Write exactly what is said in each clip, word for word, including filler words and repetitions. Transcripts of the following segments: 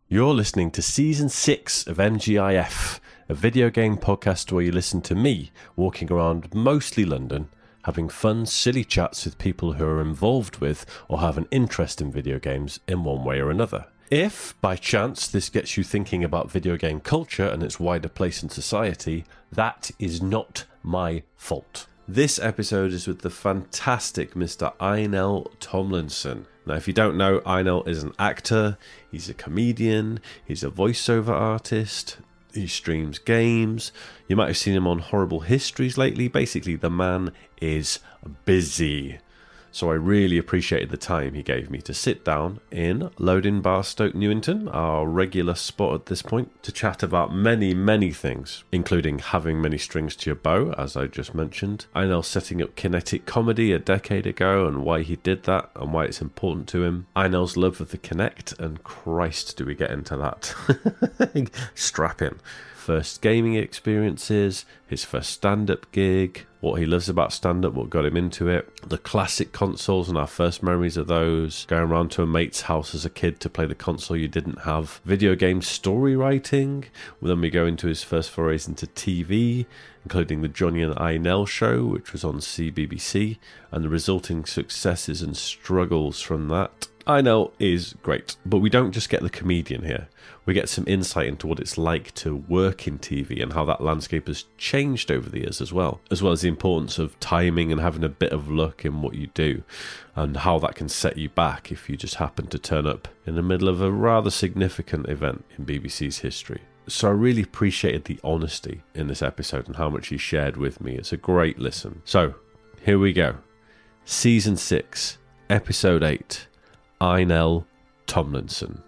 You're listening to Season six of M G I F, a video game podcast where you listen to me walking around mostly London, having fun, silly chats with people who are involved with or have an interest in video games in one way or another. If, by chance, this gets you thinking about video game culture and its wider place in society, that is not my fault. This episode is with the fantastic Mister Einel Tomlinson. Now, if you don't know, Einel is an actor, he's a comedian, he's a voiceover artist, he streams games. You might have seen him on Horrible Histories lately. Basically, the man is busy. So I really appreciated the time he gave me to sit down in Loading Bar Stoke Newington, our regular spot at this point, to chat about many, many things, including having many strings to your bow, as I just mentioned. Einel setting up Kinetic Comedy a decade ago and why he did that and why it's important to him. Einel's love of the Kinect, and Christ do we get into that. Strap in. First gaming experiences, his first stand-up gig, what he loves about stand-up, what got him into it, the classic consoles and our first memories of those, going around to a mate's house as a kid to play the console you didn't have, video game story writing, then we go into his first forays into T V, including the Johnny and Einel show, which was on C B B C, and the resulting successes and struggles from that. Einel is great, but we don't just get the comedian here. We get some insight into what it's like to work in T V and how that landscape has changed over the years as well, as well as the importance of timing and having a bit of luck in what you do, and how that can set you back if you just happen to turn up in the middle of a rather significant event in B B C's history. So I really appreciated the honesty in this episode and how much he shared with me. It's a great listen. So, here we go. Season six, Episode eight, Einel Tomlinson.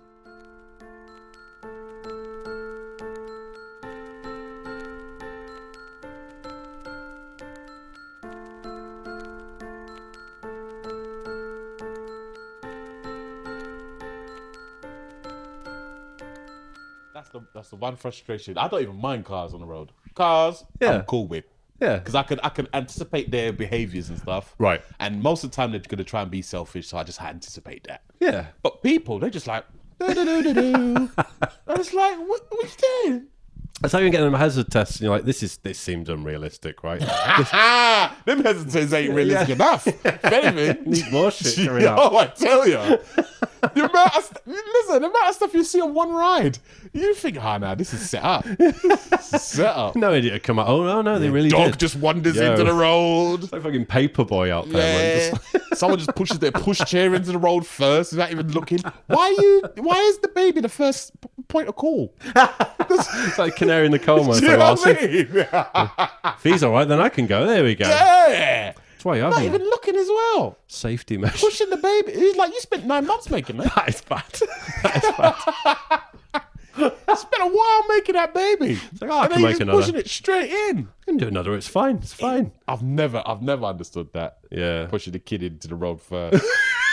That's the that's the one frustration. I don't even mind cars on the road. Cars, Yeah. I'm cool with. Yeah. Because I can I can anticipate their behaviours and stuff. Right. And most of the time they're gonna try and be selfish, so I just anticipate that. Yeah. But people, they're just like, do-do-do-do-do. I was like, what, what you doing? That's how you get them hazard tests, and you're like, this is this seems unrealistic, right? Ah, them hesitants ain't realistic enough. If anything, Need more shit coming out. Oh, I tell you. The amount of st- listen, the amount of stuff you see on one ride, you think, oh, no, this is set up. This is set up. No idiot would come out. Oh no, no, they really Dog did. just wanders Yo. into the road. It's like fucking Paperboy out there. Yeah. Man. Just- Someone just pushes their pushchair into the road first without even looking. Why are you? Why is the baby the first p- point of call? It's like canary in the coal mine. Do you So know what awesome. I mean? If he's all right, then I can go. There we go. Yeah. That's why you have Not them. even looking as well. Safety measures. Pushing the baby. He's like, you spent nine months making that. That is bad. That is bad. I spent a while making that baby. like, oh, I and can then make he's another. pushing it straight in. I can do another. It's fine. It's fine. I've never, I've never understood that. Yeah. Pushing the kid into the road first.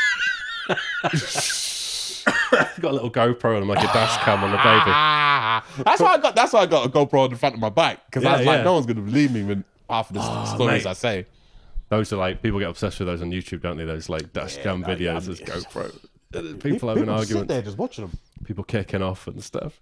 Got a little GoPro and like a dash cam on the baby. Ah, that's why I got. That's why I got a GoPro on the front of my bike, because I Yeah, was like, yeah. no one's gonna believe me when half of the Oh, stories mate. I say. Those are like, people get obsessed with those on YouTube, don't they? Those like dash cam no, videos yeah, as I mean- GoPro. People People having just sit arguments. there just watching them. People kicking off and stuff.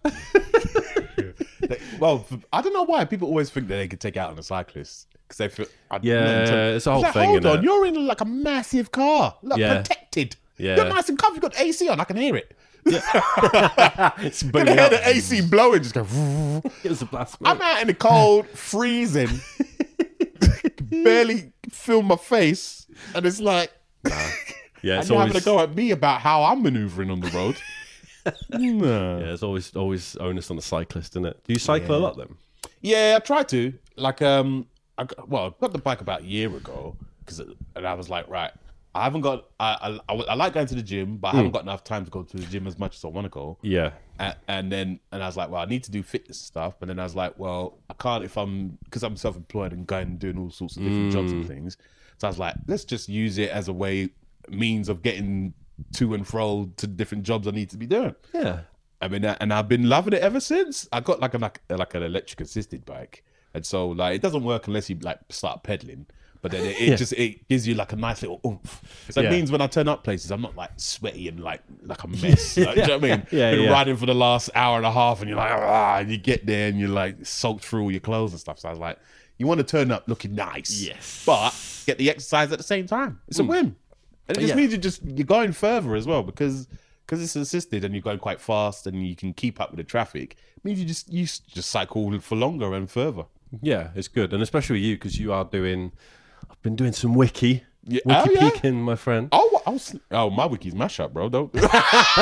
Well, f- I don't know why people always think that they could take out on a cyclist because they feel. I- Yeah, it's a whole like, thing, Hold innit? on, you're in like a massive car, like Yeah. protected. Yeah. You're nice and comfy. You've got A C on. I can hear it. It's I can bringing hear out. the A C blowing. Just go. It was a blast. I'm out in the cold, freezing, barely feel my face, and it's like, Yeah, and it's you're always, having to go at me about how I'm manoeuvring on the road. No. yeah, it's always always onus on the cyclist, isn't it? Do you cycle a lot then? Yeah, I tried to. Like, um, I got, well, I got the bike about a year ago, because, and I was like, right, I haven't got. I, I, I, I like going to the gym, but I haven't got enough time to go to the gym as much as I want to go. Yeah. And, and then, and I was like, well, I need to do fitness stuff. But then I was like, well, I can't if I'm because I'm self-employed and going and doing all sorts of different jobs and things. So I was like, let's just use it as a way means of getting to and fro to different jobs I need to be doing. Yeah. I mean, and I've been loving it ever since. I got like a like, like an electric assisted bike, and so like it doesn't work unless you like start pedaling. But but then it, it Yeah. just it gives you like a nice little oomph. So Yeah. it means when I turn up places, I'm not like sweaty and like like a mess. Like, do you know what I mean? Yeah, Been yeah. riding for the last hour and a half, and you're like, ah, and you get there and you're like soaked through all your clothes and stuff. So I was like, you want to turn up looking nice, Yes. but get the exercise at the same time. It's a win, and it just Yeah. means you just you're going further as well because. Because it's assisted and you're going quite fast and you can keep up with the traffic, it means you just you s- just cycle for longer and further. Yeah, it's good, and especially with you because you are doing. I've been doing some wiki, Yeah. wiki Oh, yeah. peeking, my friend. Oh, I was, oh, my wiki's mash up, bro. Don't, bro,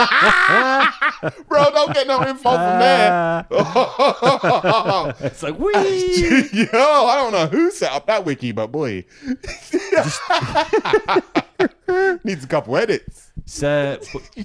don't get no info from there. It's like wee. Yo, I don't know who set up that wiki, but boy, needs a couple edits. So,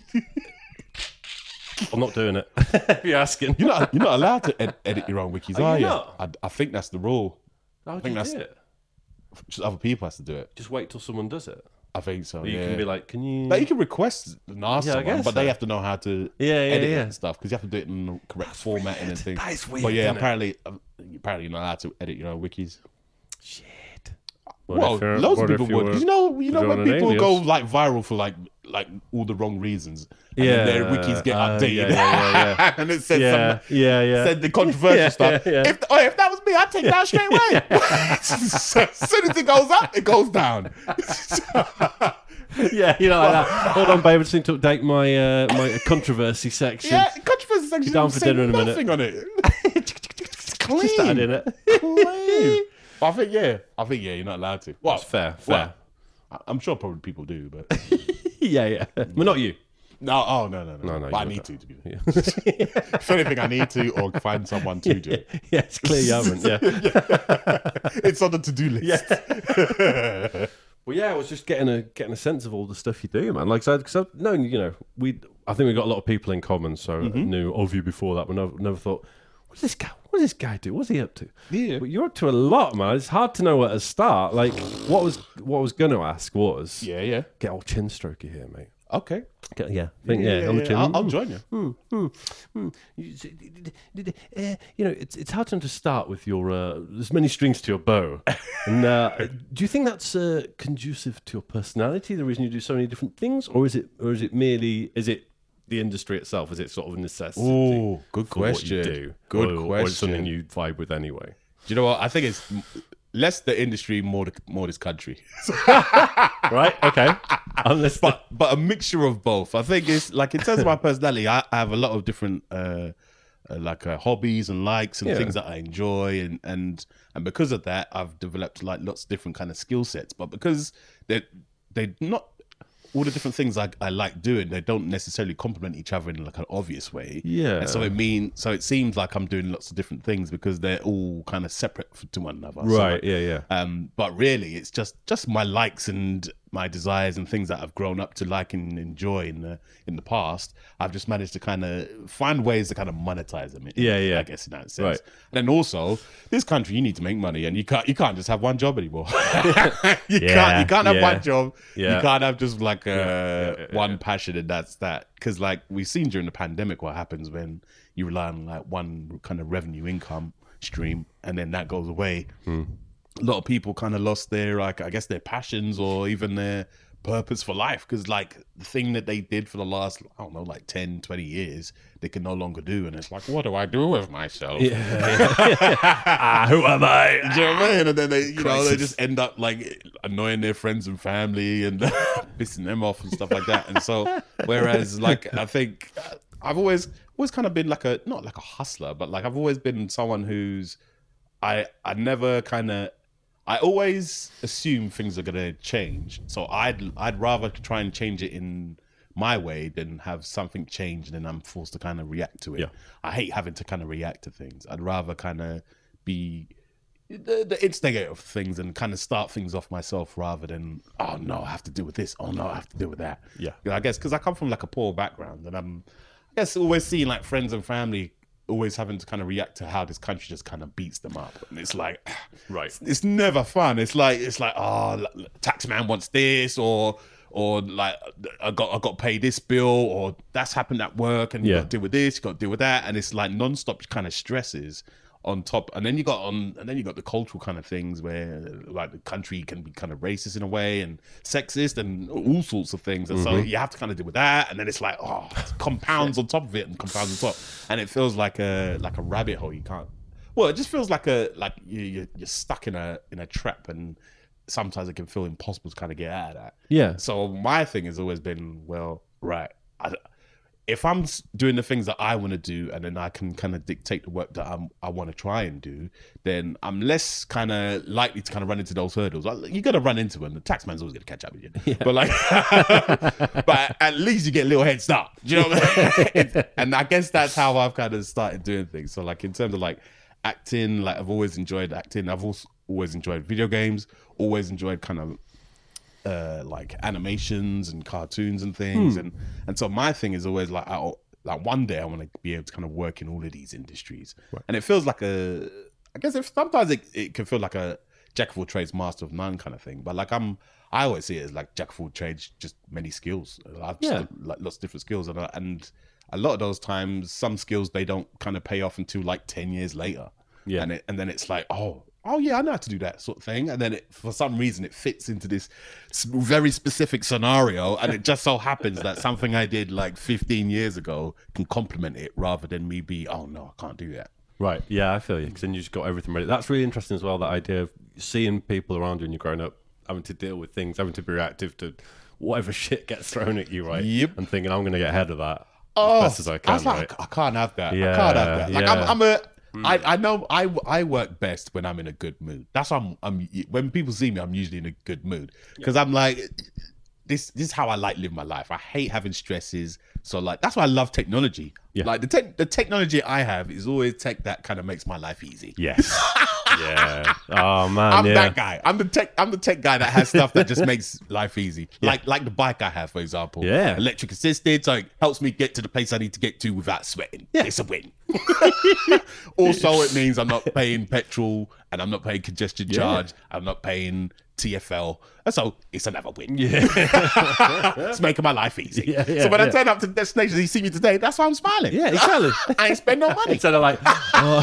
I'm not doing it. If you're asking, You're not, you're not allowed to ed- edit your own wikis, Are are, you you? not? I, I think that's the rule. How do think you that's- do it? Just other people has to do it. Just wait till someone does it. I think so. You yeah. can be like, can you? Like you can request and ask Yeah, I someone, guess but so. they have to know how to Yeah, yeah, edit it yeah. and stuff because you have to do it in the correct formatting and things. That is weird, But yeah, isn't it? apparently, um, apparently you're not allowed to edit your own wikis. Shit. Well, if you're- loads of what if people you would. were- 'Cause you know, you know you're when on an people alias? go like viral for like like all the wrong reasons, and Yeah, then their wikis get uh, updated, yeah, yeah, yeah, yeah. and it says Yeah, some, yeah, yeah. said the controversial Yeah, stuff. yeah, yeah. If oh, if that was me, I'd take that straight away. So as soon as it goes up, it goes down. Yeah, you know like that. Hold on, babe. I just need to update my uh, my controversy section. Yeah, controversy section. down for say dinner in a minute. nothing on it. Clean. Just add in it. Clean. I think yeah. I think yeah. You're not allowed to. Well, That's fair. Fair. well, I- I'm sure probably people do, but Yeah, yeah. But not you. no. Oh no, no, no. No, no, But I you need don't. to. To be honest. If anything, I need to, or find someone to do it. Yeah, it's clear you haven't. Yeah. It's on the to-do list. Well, yeah, I was just getting a getting a sense of all the stuff you do, man. Like, so because I've known, you know, we I think we got a lot of people in common. So I knew of you before that, but never, never thought, what's this guy? What does this guy do? What's he up to? Yeah. But you're up to a lot, man. It's hard to know where to start. Like, what was what I was going to ask was, Yeah, yeah. get old chin strokey here, mate. Okay. Get, yeah, I think, yeah, on the chin. I'll, I'll join you. You s- uh, you know, it's it's hard to start with your. Uh, there's many strings to your bow, and uh, do you think that's uh, conducive to your personality? The reason you do so many different things, or is it, or is it merely, is it the industry itself? Is it sort of a necessity? Ooh, good for what question. you do? Good or, Or it's question. something you vibe with anyway. Do you know what? I think it's less the industry, more the, more this country. Right? Okay. Unless, but but a mixture of both. I think it's like in terms of my personality, I, I have a lot of different uh, uh, like uh, hobbies and likes and Yeah. things that I enjoy, and and and because of that, I've developed like lots of different kind of skill sets. But because they they not all the different things I, I like doing, they don't necessarily complement each other in like an obvious way. Yeah. And so it mean so it seems like I'm doing lots of different things because they're all kind of separate f- to one another. So, right? like, Yeah, yeah. um, but really, it's just just my likes and my desires and things that I've grown up to like and enjoy in the in the past. I've just managed to kind of find ways to kind of monetize them. In, Yeah, yeah. I guess in that sense. Right. And then also, this country, you need to make money, and you can't you can't just have one job anymore. you Yeah, can't you can't have yeah. one job. Yeah. You can't have just like uh, yeah, yeah, one yeah. passion, and that's that. Because like we've seen during the pandemic, what happens when you rely on like one kind of revenue income stream, and then that goes away. Hmm. A lot of people kind of lost their like I guess their passions or even their purpose for life, because like the thing that they did for the last I don't know like ten, twenty years they can no longer do, and it's like, what do I do with myself? Ah, who am I? Do you know what I mean? And then they, you know, Crisis. they just end up like annoying their friends and family and pissing them off and stuff like that. And so, whereas, like, I think I've always, always kind of been like a not like a hustler, but like I've always been someone who's, I, I never kind of, I always assume things are gonna change. So I'd, I'd rather try and change it in my way than have something change and then I'm forced to kind of react to it. Yeah. I hate having to kind of react to things. I'd rather kind of be the, the instigator of things and kind of start things off myself rather than, oh no, I have to deal with this. Oh no, I have to deal with that. Yeah. You know, I guess because I come from like a poor background and I'm, I guess, always seeing like friends and family always having to kind of react to how this country just kind of beats them up. And it's like, Right. it's never fun. It's like, it's like, oh, tax man wants this, or, or like I got I got to pay this bill, or that's happened at work, and you Yeah. got to deal with this, you got to deal with that, and it's like non-stop kind of stresses on top, and then you got on, and then you got the cultural kind of things where like the country can be kind of racist in a way and sexist and all sorts of things, and mm-hmm. so you have to kind of deal with that, and then it's like oh, it compounds on top of it and compounds on top, and it feels like a like a rabbit hole. You can't. Well, it just feels like a like you you're, you're stuck in a in a trap, and sometimes it can feel impossible to kind of get out of that. Yeah. So my thing has always been, well, right. I, if I'm doing the things that I want to do, and then I can kind of dictate the work that I'm, I want to try and do, then I'm less kind of likely to kind of run into those hurdles. You're going to run into them. The tax man's always going to catch up with you. Yeah. But like, but at least you get a little head start. Do you know what I mean? And I guess that's how I've kind of started doing things. So like in terms of like acting, like I've always enjoyed acting. I've also always enjoyed video games, always enjoyed kind of uh like animations and cartoons and things, hmm. and and so my thing is always like I like one day I want to be able to kind of work in all of these industries, right. And it feels like a I guess if sometimes it, it can feel like a jack of all trades, master of none kind of thing, but like I'm I always see it as like jack of all trades, just many skills. I've just yeah. like lots of different skills, and and a lot of those times some skills they don't kind of pay off until like ten years later, yeah, and it, and then it's like oh. oh yeah, I know how to do that sort of thing. And then it, for some reason it fits into this very specific scenario. And it just so happens that something I did like fifteen years ago can complement it rather than me be, oh no, I can't do that. Right. Yeah, I feel you. Because then you just got everything ready. That's really interesting as well, that idea of seeing people around you when you're growing up, having to deal with things, having to be reactive to whatever shit gets thrown at you, right? Yep. And thinking, I'm going to get ahead of that oh, as best as I can, I like, right? I can't have that. Yeah, I can't have that. Like yeah. I'm, I'm a... Mm. I, I know I, I work best when I'm in a good mood. That's why I'm, I'm when people see me, I'm usually in a good mood because yeah. I'm like, this this is how I like live my life. I hate having stresses, so like that's why I love technology. Yeah. Like the te- the technology I have is always tech that kind of makes my life easy. Yes. Yeah. Oh man. I'm yeah. that guy. I'm the tech. I'm the tech guy that has stuff that just makes life easy. Yeah. Like like the bike I have, for example. Yeah. Electric assisted, so it helps me get to the place I need to get to without sweating. Yeah. It's a win. Also, it means I'm not paying petrol and I'm not paying congestion yeah. charge. I'm not paying T F L. And so it's another win. Yeah. It's making my life easy. Yeah, yeah, so when yeah. I turn up to the destination, you see me today, that's why I'm smiling. Yeah, exactly. I ain't spend no money. Instead of like, oh.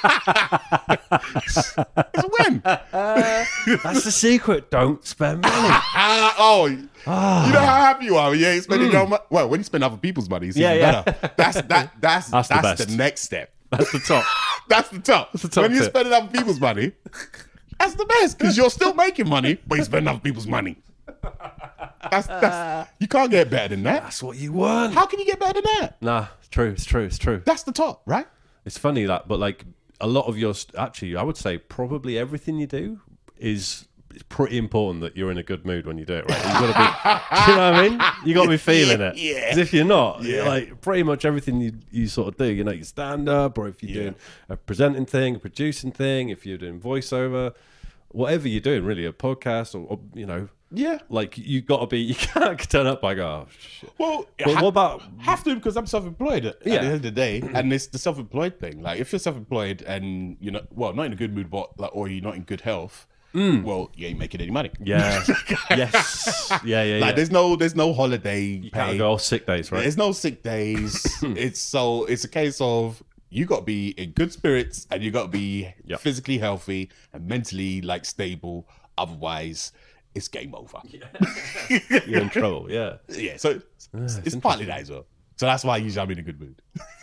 It's a win. Uh, that's the secret. Don't spend money. oh, oh, you know how happy you are when you ain't spending mm. your money. Well, when you spend other people's money, it's yeah, even yeah. better. That's that. That's that's, that's the, the next step. That's the top. That's the top. That's the top when you're tip. spending other people's money, that's the best because you're still making money, but you're spending other people's money. That's, that's you can't get better than that. That's what you want. How can you get better than that? Nah, it's true. It's true. It's true. That's the top, right? It's funny that, but like a lot of your actually, I would say probably everything you do is. It's pretty important that you're in a good mood when you do it, right? You've got to be, do you know what I mean? You got to be feeling it. Yeah. Because if you're not, yeah. like pretty much everything you, you sort of do, you know, you stand up, or if you're yeah. doing a presenting thing, a producing thing, if you're doing voiceover, whatever you're doing, really, a podcast, or, or you know, yeah, like you got to be. You can't turn up like, oh shit. Well, but ha- what about have to because I'm self-employed at, yeah. at the end of the day, and it's the self-employed thing. Like if you're self-employed and you're not well, not in a good mood, but like, or you're not in good health. Mm. Well, you ain't making any money. Yeah. Yes. Yeah, yeah, like yeah. there's no there's no holiday you pay. Can't go all sick days, right? There's no sick days. It's so it's a case of you got to be in good spirits and you got to be yep. physically healthy and mentally like stable. Otherwise, it's game over. Yeah. You're in trouble. Yeah. Yeah. So ah, it's, it's partly that as well. So that's why usually I'm in a good mood.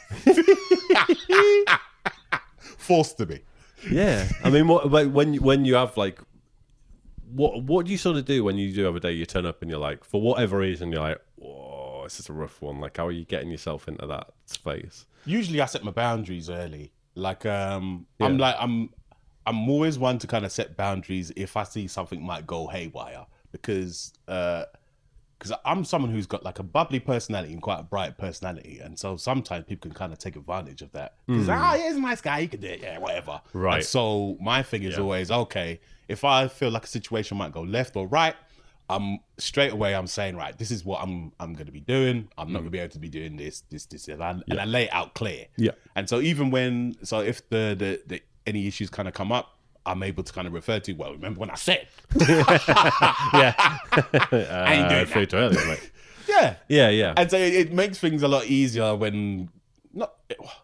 Forced to be. Yeah, I mean, what when when you have like, what what do you sort of do when you do have a day you turn up and you're like, for whatever reason, you're like, whoa, this is a rough one. Like, how are you getting yourself into that space? Usually, I set my boundaries early. Like, um, Yeah. I'm like, I'm, I'm always one to kind of set boundaries if I see something might go haywire because, uh, because I'm someone who's got like a bubbly personality and quite a bright personality, and so sometimes people can kind of take advantage of that. Because Mm. ah, he's a nice guy, he can do it, yeah, whatever. Right. And so my thing is Yeah. always okay. If I feel like a situation might go left or right, I'm straight away. I'm saying right, this is what I'm I'm going to be doing. I'm not going to be able to be doing this, this, this, and I, and Yeah. I lay it out clear. Yeah. And so even when so if the the, the any issues kind of come up, I'm able to kind of refer to, well, remember when I said? Yeah, I ain't doing uh, that. too early, like. Yeah. Yeah, yeah. And so it, it makes things a lot easier when not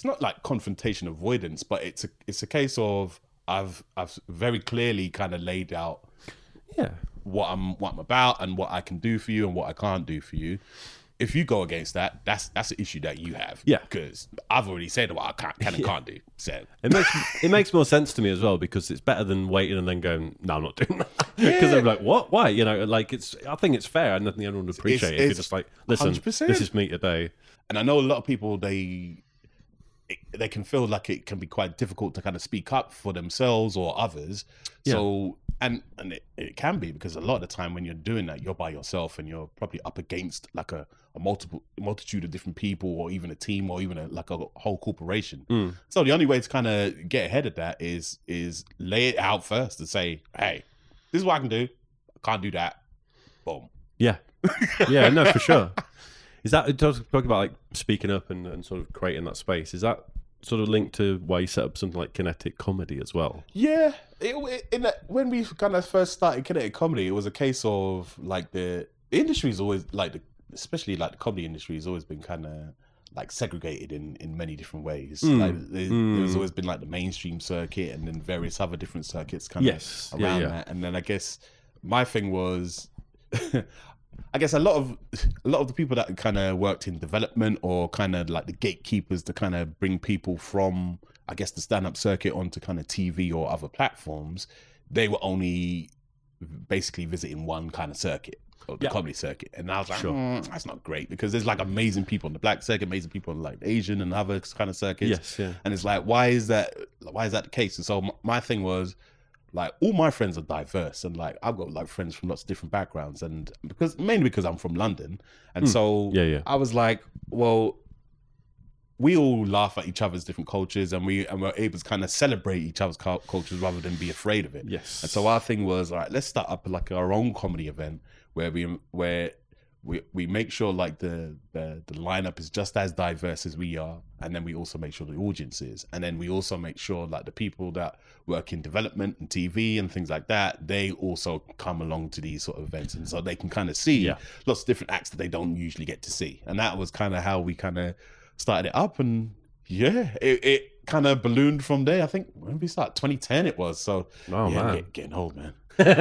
it's not like confrontation avoidance, but it's a it's a case of I've I've very clearly kind of laid out Yeah. what I'm what I'm about and what I can do for you and what I can't do for you. If you go against that, that's that's an issue that you have. Yeah. Because I've already said what I can't, can and Yeah. can't do. So It makes it makes more sense to me as well, because it's better than waiting and then going, no, I'm not doing that. Because Yeah. I'm like, what? Why? You know, like it's. I think it's fair, and I think everyone would appreciate it. If you're it's just like, listen, one hundred percent. this is me today. and I know a lot of people they it, they can feel like it can be quite difficult to kind of speak up for themselves or others. So and and it, it can be, because a lot of the time when you're doing that, you're by yourself and you're probably up against like a, a multiple multitude of different people, or even a team, or even a, like a whole corporation. Mm. So the only way to kind of get ahead of that is is lay it out first and say, hey, this is what I can do. I can't do that. Boom. Yeah, yeah, no, for sure. Is that it does talk about like speaking up and, and sort of creating that space? Is that sort of linked to why you set up something like Kinetic Comedy as well? Yeah, it, it, in that, when we kind of first started Kinetic Comedy, it was a case of like the, the industry's always like, the, especially like the comedy industry has always been kind of like segregated in, in many different ways. Mm. Like there, Mm. there's always been like the mainstream circuit and then various other different circuits kind Yes. of Yeah, around yeah. that. And then I guess my thing was. I guess a lot of a lot of the people that kind of worked in development, or kind of like the gatekeepers to kind of bring people from, I guess, the stand-up circuit onto kind of T V or other platforms, they were only basically visiting one kind of circuit, or the Yeah. comedy circuit. And I was like, Sure. mm, that's not great, because there's like amazing people on the black circuit, amazing people on like Asian and other kind of circuits. Yes, yeah. And it's like, why is that? Why is that the case? And so m- my thing was, like, all my friends are diverse, and like I've got like friends from lots of different backgrounds, and because mainly because I'm from London, and so Yeah, yeah. I was like, well, we all laugh at each other's different cultures, and we and we're able to kind of celebrate each other's cul- cultures rather than be afraid of it. Yes. And so our thing was, all right, let's start up like our own comedy event where we where we we make sure like the, the the lineup is just as diverse as we are, and then we also make sure the audience is, and then we also make sure like the people that work in development and T V and things like that, they also come along to these sort of events, and so they can kind of see Yeah. lots of different acts that they don't usually get to see. And that was kind of how we kind of started it up, and yeah, it, it kind of ballooned from there. I think when we started, twenty ten it was. So Oh, yeah, man. get- getting old, man.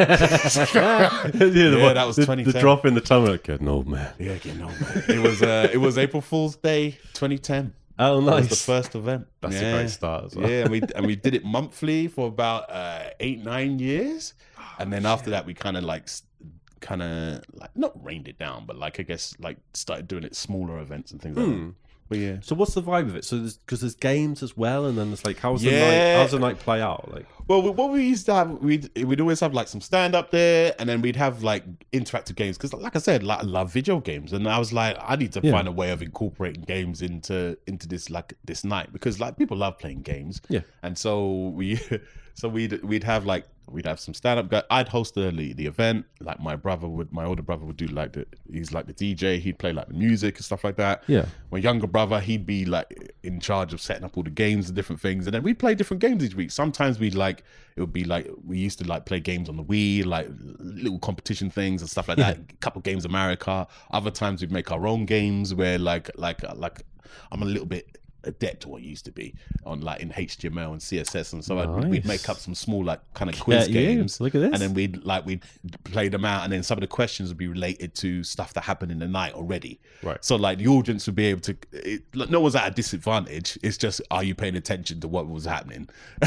yeah, the, Yeah, that was the, twenty the ten. drop in the tongue, like, getting old man. Yeah, getting old, man. It was uh, it was April Fool's Day, twenty ten. Oh, That nice. was the first event. That's yeah. a great start as well. Yeah, and we and we did it monthly for about uh, eight nine years, and then after that we kind of like kind of like not reined it down, but like I guess like started doing it smaller events and things like Hmm. that. But yeah. So what's the vibe of it? So there's because there's games as well, and then there's like how's the Yeah. night? How's the night play out? Like Well, we- what we used to have, we'd we'd always have like some stand up there, and then we'd have like interactive games, because, like I said, like I love video games, and I was like, I need to Yeah. find a way of incorporating games into into this like this night, because like people love playing games, Yeah. and so we so we'd we'd have like we'd have some stand up. I'd host the the event, like my brother would, my older brother would do like the he's like the D J, he'd play like the music and stuff like that. Yeah. My younger brother, he'd be like in charge of setting up all the games and different things, and then we'd play different games each week. Sometimes we'd like it would be like we used to like play games on the Wii, like little competition things and stuff like that. A couple games of Mario Kart. Other times we'd make our own games where like like like I'm a little bit adept at what used to be on like in H T M L and C S S, and so I'd, we'd Nice. make up some small like kind of quiz at you. games. Look at this. And then we'd like we'd play them out, and then some of the questions would be related to stuff that happened in the night already. Right. So like the audience would be able to. It, like, no one's at a disadvantage. It's just, are you paying attention to what was happening?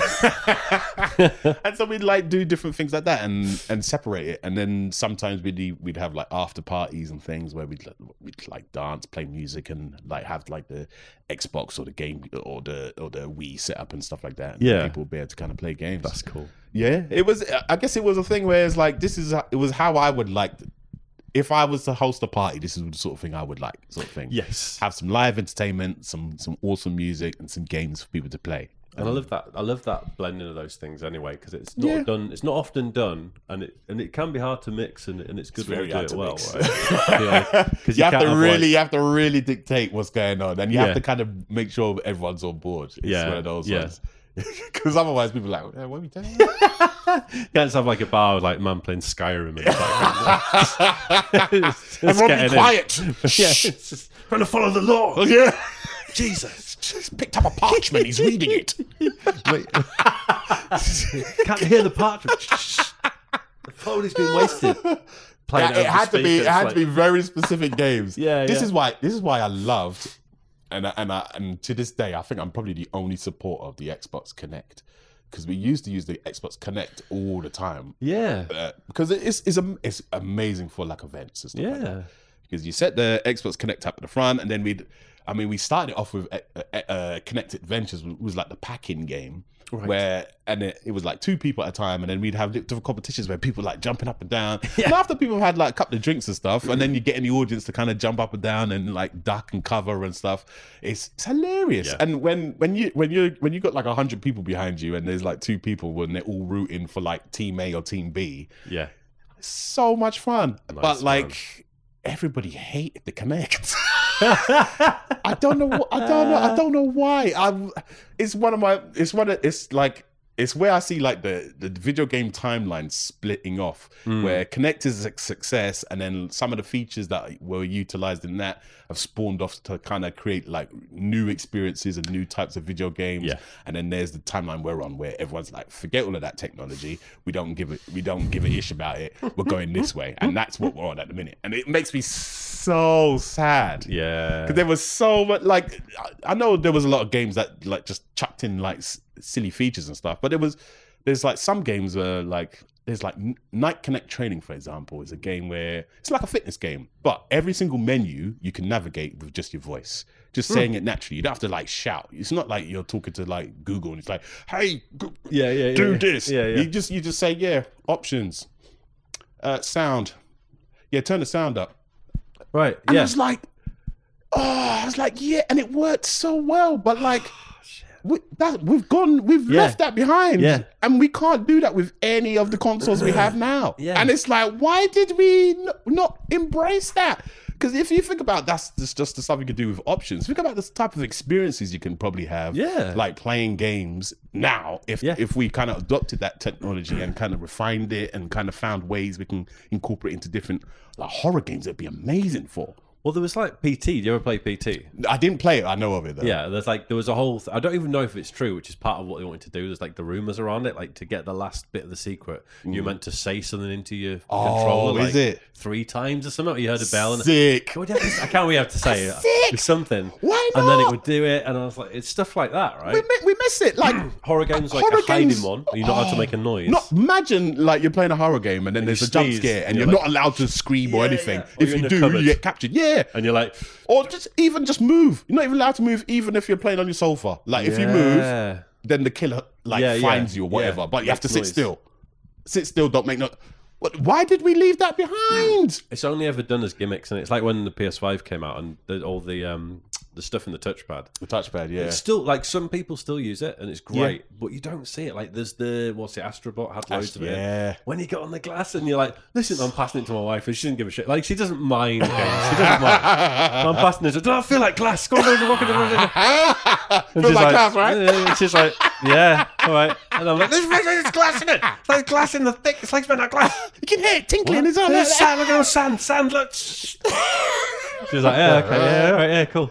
And so we'd like do different things like that, and and separate it. And then sometimes we'd we'd have like after parties and things where we'd like, we'd like dance, play music, and like have like the Xbox or the game or the or the Wii set up and stuff like that. And Yeah. people would be able to kind of play games. that's cool. Yeah, it was. I guess it was a thing where it's like this is. It was how I would like. If I was to host a party, this is the sort of thing I would like. Sort of thing. Yes. Have some live entertainment, some some awesome music, and some games for people to play. And I love that. I love that blending of those things anyway, because it's not Yeah. done. It's not often done, and it and it can be hard to mix, and, and it's good It's when very you do hard it to well, mix. right? Because You, have to really, you have to really dictate what's going on, and you Yeah. have to kind of make sure everyone's on board. It's Yeah, one of those yeah. ones. Because otherwise, people are like, "Eh, "What are we doing?" you can't just have like a bar with like man playing Skyrim in the background. It's just Everyone be getting in. quiet. Yeah, it's just trying to follow the law. Yeah. Jesus. just picked up a parchment. He's reading it. Wait. Can't hear the parchment. The phone has been wasted. Yeah, it had to be. It had like... to be very specific games. Yeah, This yeah. is why. This is why I loved, and I, and I, and to this day, I think I'm probably the only supporter of the Xbox Connect, because we used to use the Xbox Connect all the time. Yeah, uh, because it's it's a, it's amazing for like events and stuff. Yeah, like that. Because you set the Xbox Connect up at the front, and then we'd. I mean, we started off with uh, uh, Connect Adventures, which was like the pack-in game. Right. Where and it, it was like two people at a time, and then we'd have different competitions where people like jumping up and down. Yeah. And after people had like a couple of drinks and stuff, and then you get in the audience to kind of jump up and down and like duck and cover and stuff. It's, it's hilarious. Yeah. And when when you when you when you got like a hundred people behind you, and there's like two people when they're all rooting for like Team A or Team B. Yeah, it's so much fun. Nice, but like. Man. Everybody hated the Connect. I don't know. I don't know. I don't know why. I. It's one of my. It's one of. It's like. It's where I see like the the video game timeline splitting off, mm. where Connect is a success, and then some of the features that were utilized in that have spawned off to kind of create like new experiences and new types of video games. Yeah. And then there's the timeline we're on, where everyone's like, forget all of that technology. We don't give it. We don't give a ish about it. We're going this way, and that's what we're on at the minute. And it makes me so sad. Yeah. Because there was so much. Like I know there was a lot of games that like just chucked in like silly features and stuff, but it was there's like some games where like there's like Night Connect Training, for example, is a game where it's like a fitness game, but every single menu you can navigate with just your voice, just saying mm. it naturally. You don't have to like shout. It's not like you're talking to like Google and it's like, hey, go- yeah, yeah, do yeah. this. Yeah, yeah. You just you just say, yeah, options, uh, sound, yeah, turn the sound up. Right. And yeah. I was like, oh, I was like, yeah, and it worked so well, but like. We, that, we've gone, we've yeah. left that behind, yeah. and we can't do that with any of the consoles we have now. Yeah. And it's like, why did we n- not embrace that? Because if you think about that's just, just something you can do with options. Think about the type of experiences you can probably have, yeah. like playing games now. If yeah. if we kind of adopted that technology and kind of refined it and kind of found ways we can incorporate into different like horror games, it'd be amazing for. Well, there was like P T. Do you ever play P T? I didn't play it. I know of it, though. Yeah, there's like, there was a whole... Th- I don't even know if it's true, which is part of what they wanted to do. There's like the rumours around it. Like to get the last bit of the secret, mm. you're meant to say something into your oh, controller. Like, is it? Three times or something. You heard a bell. And Sick. And it, I can't we have to say it. Sick. It's something. Why not? And then it would do it. And I was like, it's stuff like that, right? We, we miss it. Like horror games, like horror a hiding games, one. You're not allowed to make a noise. Not imagine like you're playing a horror game and then and there's a sneeze, jump scare and, and you're, you're not like, allowed to scream yeah, or anything. Yeah. Or if you do, cupboard. you get captured. Yeah. And you're like... Or just even just move. You're not even allowed to move even if you're playing on your sofa. Like if yeah. you move, then the killer like yeah, finds yeah. you or whatever. Yeah. But you have to Makes sit noise. still. Sit still, don't make no... What, why did we leave that behind? It's only ever done as gimmicks, and it's like when the P S five came out and the, all the um, the stuff in the touchpad. The touchpad, yeah. It's still like some people still use it, and it's great, yeah. but you don't see it. Like there's the what's it, Astrobot had loads Ast- of it. Yeah. When you get on the glass and you're like, listen, I'm passing it to my wife, and she doesn't give a shit. Like she doesn't mind games. She doesn't mind. So I'm passing it. She don't feel like glass. Go on, go on, go on, go on, go on. Feel like, like glass, right? Yeah, she's like, yeah, all right. And I'm like, there's, there's glass in it. It's like glass in the thick. It's like it's not glass. You can hear it tinkling. It's on There's sand. Look at sand. Sand. Look. She's like, yeah, okay, yeah, all right, yeah, cool.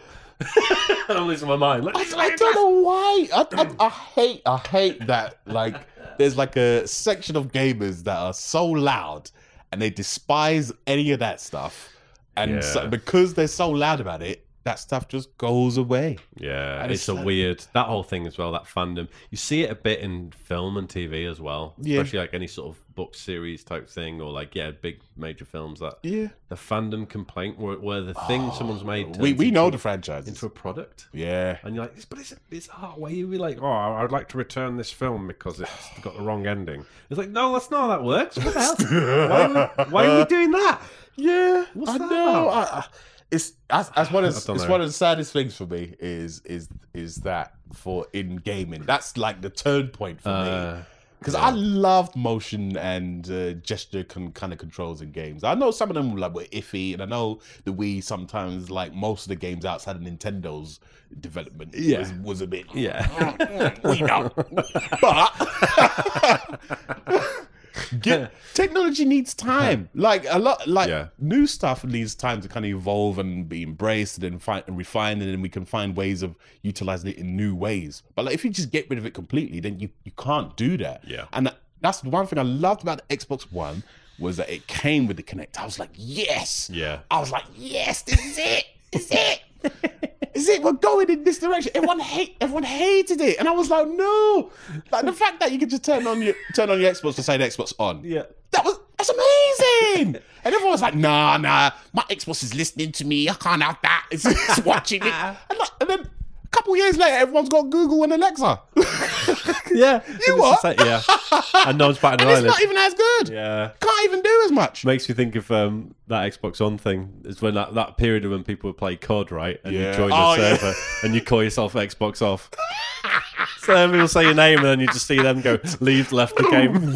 And I'm losing my mind. Like, I, I don't know why. I, I, I hate. I hate that. Like, there's like a section of gamers that are so loud and they despise any of that stuff, and yeah. so, because they're so loud about it, that stuff just goes away. Yeah, and it's, it's a like, weird that whole thing as well. That fandom, you see it a bit in film and T V as well, yeah. especially like any sort of book series type thing, or like yeah, big major films. That yeah, the fandom complaint where, where the thing oh, someone's made. We we know into, the franchise into a product. Yeah, and you're like, but it's it's art. Why you be like, oh, I'd like to return this film because it's got the wrong ending. It's like, no, that's not how that works. What the hell? why, are we, why are we doing that? Yeah, what's I that know. about? I, I, It's that's, that's one of it's know. one of the saddest things for me is is is that for in gaming that's like the turn point for uh, me because yeah. I loved motion and uh, gesture con- kind of controls in games. I know some of them like were iffy, and I know the Wii sometimes like most of the games outside of Nintendo's development yeah. was, was a bit yeah we know, but Get, technology needs time. Like a lot, like Yeah. new stuff needs time to kind of evolve and be embraced and then find and refined, and then we can find ways of utilizing it in new ways. But like if you just get rid of it completely, then you you can't do that. Yeah. And that, that's the one thing I loved about the Xbox One was that it came with the Kinect. I was like, yes. Yeah. I was like, yes, this is it. This is it. Is it? We're going in this direction. Everyone hate. Everyone hated it, and I was like, no. Like the fact that you could just turn on your turn on your Xbox to say the Xbox on. Yeah. That was that's amazing. And everyone was like, nah, nah. My Xbox is listening to me. I can't have that. It's, it's watching it. And, like, and then a couple years later, everyone's got Google and Alexa. Yeah. You what? Like, yeah. And no one's batting And an it's eyelid. not even as good. Yeah. Can't even do as much. Makes me think of um, that Xbox On thing. It's when that, that period of when people would play C O D, right? And Yeah. you join the Oh, yeah. server and you call yourself Xbox Off. So then people say your name and then you just see them go, leave, left the game.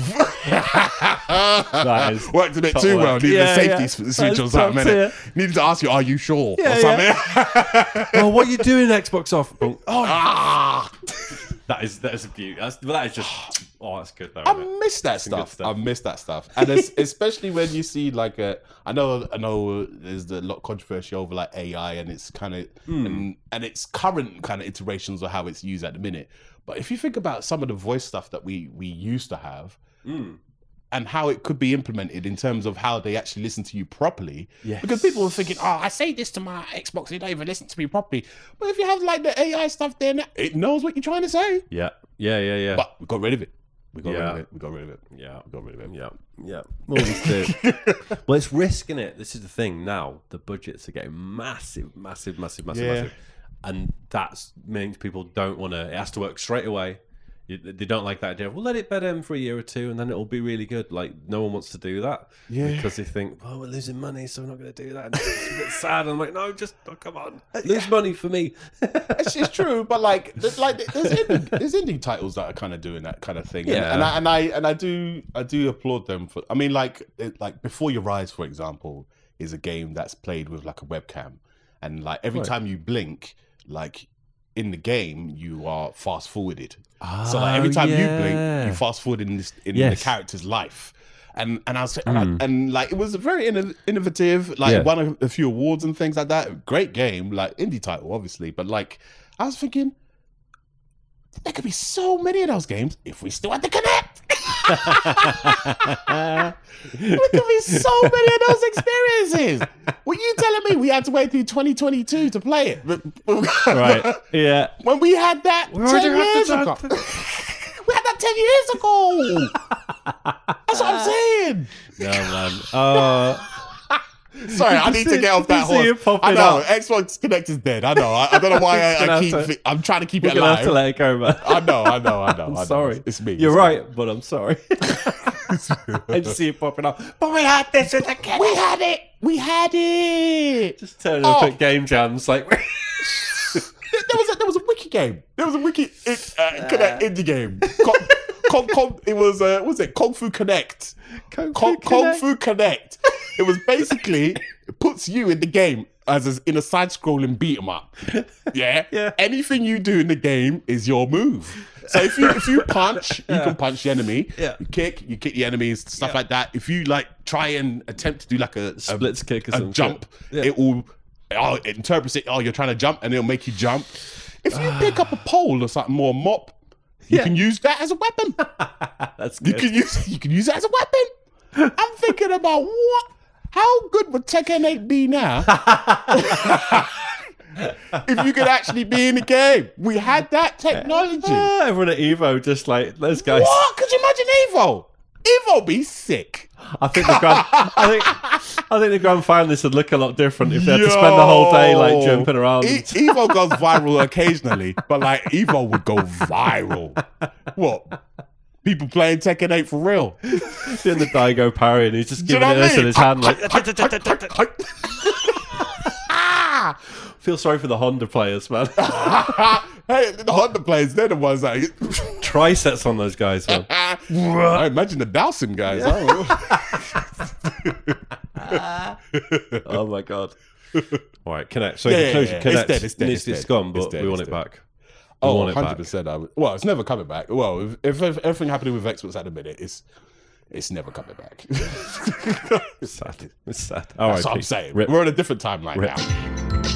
That is Worked a bit top too work. well. Needed Yeah, a safety yeah. s- switch That's or something. top Innit? tier. Needed to ask you, are you sure? Yeah, or something. Well, what are you doing, Xbox Off? Oh, Ah. that is that is a beauty. That's, that is just, oh, that's good though. I Isn't it? miss that some good stuff. stuff. I miss that stuff, and it's, especially when you see like a. I know, I know. There's a lot of controversy over like A I and it's kind of Hmm. and, and its current kind of iterations of how it's used at the minute. But if you think about some of the voice stuff that we we used to have. Hmm. And how it could be implemented in terms of how they actually listen to you properly. Yes. Because people were thinking, oh, I say this to my Xbox, it don't even listen to me properly. But if you have like the A I stuff there, it knows what you're trying to say. Yeah, yeah, yeah, yeah. But we got rid of it. We got rid Yeah. of it. We got rid of it. yeah. We got rid of it. Yeah, yeah. Always do. Well, it's risking it. This is the thing now. The budgets are getting massive, massive, massive, massive, Yeah. massive. And that means people don't want to, it has to work straight away. You, they don't like that idea. We'll let it bed in for a year or two and then it'll be really good. Like, no one wants to do that. Yeah. Because they think, well, we're losing money, so we're not going to do that. And it's a bit sad. I'm like, no, just, oh, come on. Lose money for me. It's, it's true, but like, there's like there's indie, there's indie titles that are kind of doing that kind of thing, and, Yeah. and I and I and I do I do applaud them for. I mean, like it, like Before Your Eyes, for example, is a game that's played with like a webcam, and like every Right. time you blink, like in the game, you are fast forwarded. So like every Oh, time you yeah. blink, you fast forward in this in Yes. the character's life. And and I was and, I, and like it was very inno- innovative. Like Yeah. it won a, a few awards and things like that. Great game, like indie title, obviously. But like I was thinking, there could be so many of those games if we still had the Kinect. There could be so many of those experiences. Were you telling me we had to wait through twenty twenty-two to play it? Right. Yeah. When we had that already ten had years the- ago. We had that ten years ago. That's what I'm saying. No, man. Oh. Sorry, I need to get off that You see it horse. popping I know up. Xbox Connect is dead. I know. I, I don't know why I, Gonna I have keep. to- thi- I'm trying to keep You're it going to alive. have to let it go, man. I know. I know. I know. I'm I know. sorry. It's, it's me. You're it's right, but I'm sorry. I just see it popping up. But we had this in the Me. We had it. We had it. Just turn Oh. up at game jams like. There was a, there was a wiki game. There was a wiki it, uh, Connect indie game. Con, con, con, it was uh, what was it Kung Fu Connect? Kung Fu Kung, Kung Connect. Fu Connect. It was basically it puts you in the game as a, in a side-scrolling beat 'em up. Yeah, Yeah. Anything you do in the game is your move. So if you if you punch, you Yeah. can punch the enemy. Yeah. You kick, you kick the enemies, stuff Yeah. like that. If you like try and attempt to do like a, a Splits kick or a some jump, shit. Yeah. it will oh, it interprets it. Oh, you're trying to jump, and it'll make you jump. If you pick up a pole or something more mop, you Yeah. can use that as a weapon. That's You good. can use you can use that as a weapon. I'm thinking about what how good would Tekken eight be now? If you could actually be in the game. We had that technology. Ah, everyone at Evo just like, those guys. What? Could you imagine Evo? Evo be sick. I think the grand, I think, I think the grand finalists would look a lot different if they had to spend the whole day like Yo. jumping around. E- Evo goes viral occasionally, but like Evo would go viral. What? People playing Tekken eight for real? Doing the Daigo parry and he's just Do you giving know it what this I in mean? his hand like. Ah! Feel sorry for the Honda players, man. Hey, the Honda players, they're the ones that. Trisets on those guys, man. I imagine the Dowson guys. Oh. Oh my god. All right, Connect. So Yeah, in yeah, conclusion, yeah. Connect It's dead, it's dead, needs it's it's dead. gone, but It's dead, we want it's it dead. back. We Oh, want it one back. hundred percent. I would, well, it's never coming back. Well, if, if everything happening with Xbox at the minute, it's it's never coming back. It's sad. It's sad. All That's right, what I'm saying. Rip. We're on a different timeline Rip. now.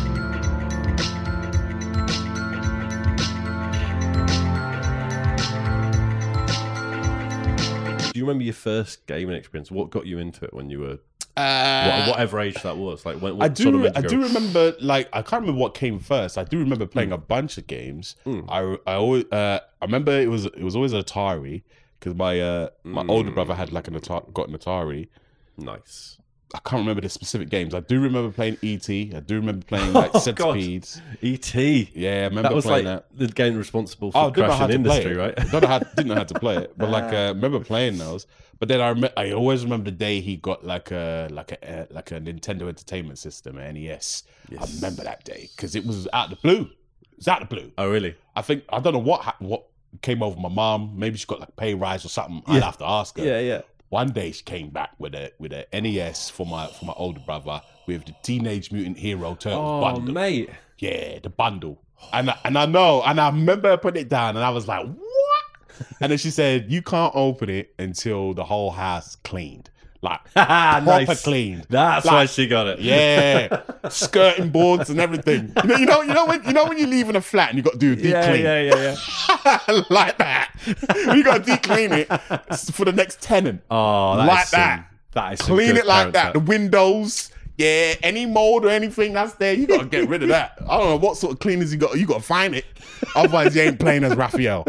Do you remember your first gaming experience? What got you into it when you were Uh, what, whatever age that was? Like when, what I do. Sort of I do remember. Like I can't remember what came first. I do remember playing mm. a bunch of games. Mm. I I always. Uh, I remember it was it was always an Atari because my uh, my mm. older brother had like an Atari, got an Atari. Nice. I can't remember the specific games. I do remember playing E T. I do remember playing like oh, Centipedes. E T. Yeah, I remember that was playing like that. The game responsible for oh, crashing the industry, right? I don't know how, didn't know how to play it, but like uh, I remember playing those. But then I rem- I always remember the day he got like a like a uh, like a Nintendo Entertainment System, an N E S. Yes. I remember that day because it was out of the blue. It was out of the blue. Oh, really? I think I don't know what ha- what came over my mom. Maybe she got like a pay rise or something. Yeah. I'd have to ask her. Yeah, yeah. One day she came back with a with an N E S for my for my older brother with the Teenage Mutant Hero Turtles oh, bundle. Oh, mate. Yeah, the bundle. And I, and I know, and I remember her putting it down, and I was like, what? And then she said, you can't open it until the whole house cleaned. Like, proper nice. cleaned. That's like, why she got it. Yeah. Skirting boards and everything. You know, you know, you know when you know when you leave in a flat and you got to do a deep yeah, clean? Yeah, yeah, yeah. Like that. You got to deep clean it for the next tenant. Oh, that like is that. Some, that is clean it like that. Set. The windows. Yeah, any mold or anything that's there, you gotta get rid of that. I don't know what sort of cleaners you got. You gotta find it, otherwise you ain't playing as Raphael.